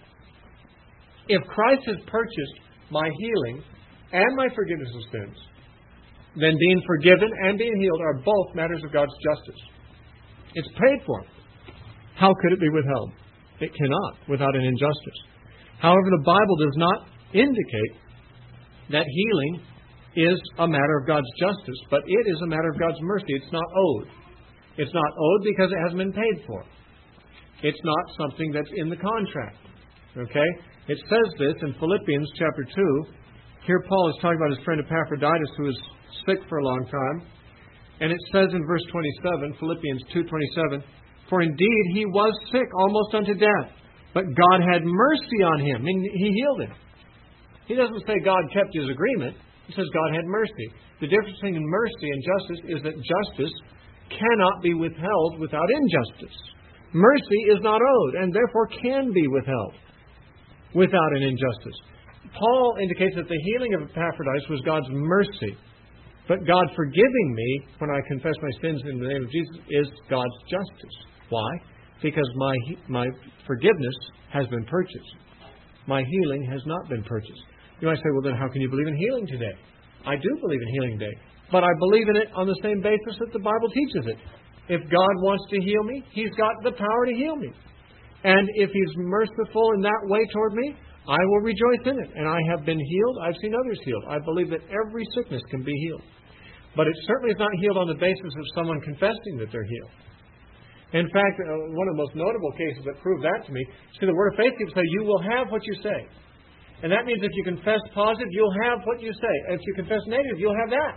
If Christ has purchased my healing and my forgiveness of sins, then being forgiven and being healed are both matters of God's justice. It's paid for. How could it be withheld? It cannot, without an injustice. However, the Bible does not indicate that healing is a matter of God's justice, but it is a matter of God's mercy. It's not owed. It's not owed because it hasn't been paid for. It's not something that's in the contract. Okay? It says this in Philippians chapter two. Here Paul is talking about his friend Epaphroditus who is sick for a long time. And it says in verse twenty-seven, Philippians two twenty-seven, for indeed he was sick almost unto death, but God had mercy on him. I mean, He healed him. He doesn't say God kept His agreement. He says God had mercy. The difference between mercy and justice is that justice cannot be withheld without injustice. Mercy is not owed and therefore can be withheld without an injustice. Paul indicates that the healing of Epaphroditus was God's mercy. But God forgiving me when I confess my sins in the name of Jesus is God's justice. Why? Because my my forgiveness has been purchased. My healing has not been purchased. You might say, well, then how can you believe in healing today? I do believe in healing today. But I believe in it on the same basis that the Bible teaches it. If God wants to heal me, He's got the power to heal me. And if He's merciful in that way toward me, I will rejoice in it. And I have been healed. I've seen others healed. I believe that every sickness can be healed. But it certainly is not healed on the basis of someone confessing that they're healed. In fact, uh, one of the most notable cases that prove that to me, see, the Word of Faith people say, you will have what you say. And that means if you confess positive, you'll have what you say. If you confess negative, you'll have that.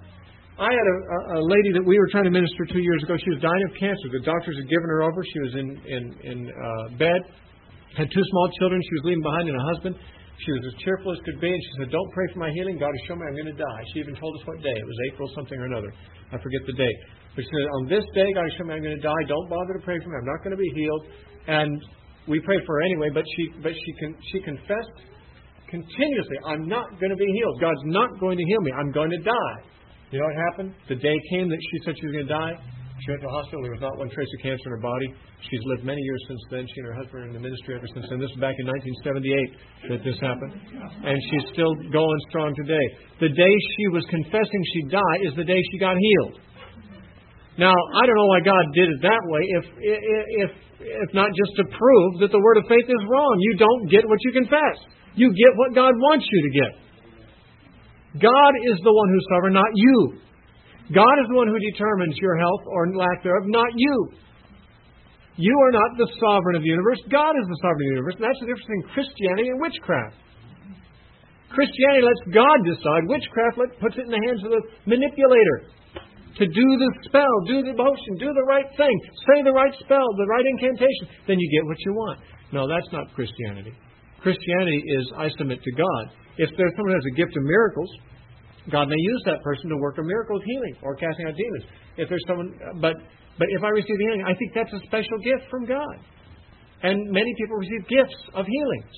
I had a, a lady that we were trying to minister two years ago. She was dying of cancer. The doctors had given her over. She was in, in, in uh, bed, had two small children. She was leaving behind and a husband. She was as cheerful as could be, and she said, don't pray for my healing. God has shown me I'm going to die. She even told us what day. It was April something or another. I forget the date. But she said, on this day, God has shown me I'm going to die. Don't bother to pray for me. I'm not going to be healed. And we prayed for her anyway, but she but she con, she confessed continuously, I'm not going to be healed. God's not going to heal me. I'm going to die. You know what happened? The day came that she said she was going to die. She went to the hospital. There was not one trace of cancer in her body. She's lived many years since then. She and her husband are in the ministry ever since then. This was back in nineteen seventy-eight that this happened. And she's still going strong today. The day she was confessing she'd die is the day she got healed. Now, I don't know why God did it that way, if, if, if not just to prove that the word of faith is wrong. You don't get what you confess. You get what God wants you to get. God is the one who's sovereign, not you. God is the one who determines your health or lack thereof, not you. You are not the sovereign of the universe. God is the sovereign of the universe. And that's the difference between Christianity and witchcraft. Christianity lets God decide. Witchcraft puts it in the hands of the manipulator. To do the spell, do the motion, do the right thing, say the right spell, the right incantation, then you get what you want. No, that's not Christianity. Christianity is, I submit to God. If there's someone who has a gift of miracles, God may use that person to work a miracle of healing or casting out demons. If there's someone, but but if I receive healing, I think that's a special gift from God. And many people receive gifts of healings.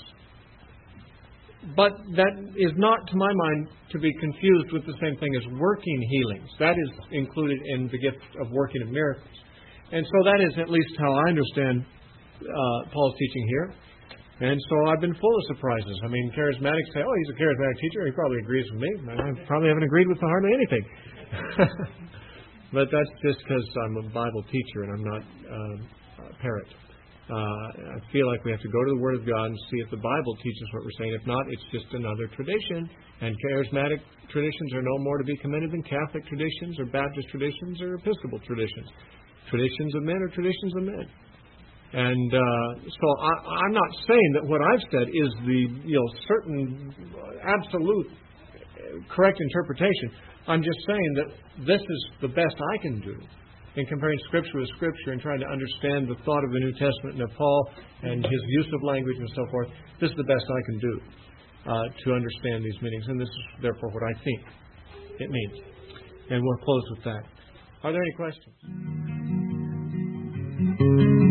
But that is not, to my mind, to be confused with the same thing as working healings. That is included in the gift of working of miracles. And so that is at least how I understand uh, Paul's teaching here. And so I've been full of surprises. I mean, charismatics say, oh, he's a charismatic teacher. He probably agrees with me. I probably haven't agreed with hardly anything. But that's just because I'm a Bible teacher and I'm not uh, a parrot. Uh, I feel like we have to go to the Word of God and see if the Bible teaches what we're saying. If not, it's just another tradition. And charismatic traditions are no more to be commended than Catholic traditions or Baptist traditions or Episcopal traditions. Traditions of men are traditions of men. And uh, so I, I'm not saying that what I've said is the you know certain absolute correct interpretation. I'm just saying that this is the best I can do in comparing Scripture with Scripture and trying to understand the thought of the New Testament and of Paul and his use of language and so forth. This is the best I can do uh, to understand these meanings. And this is therefore what I think it means. And we'll close with that. Are there any questions?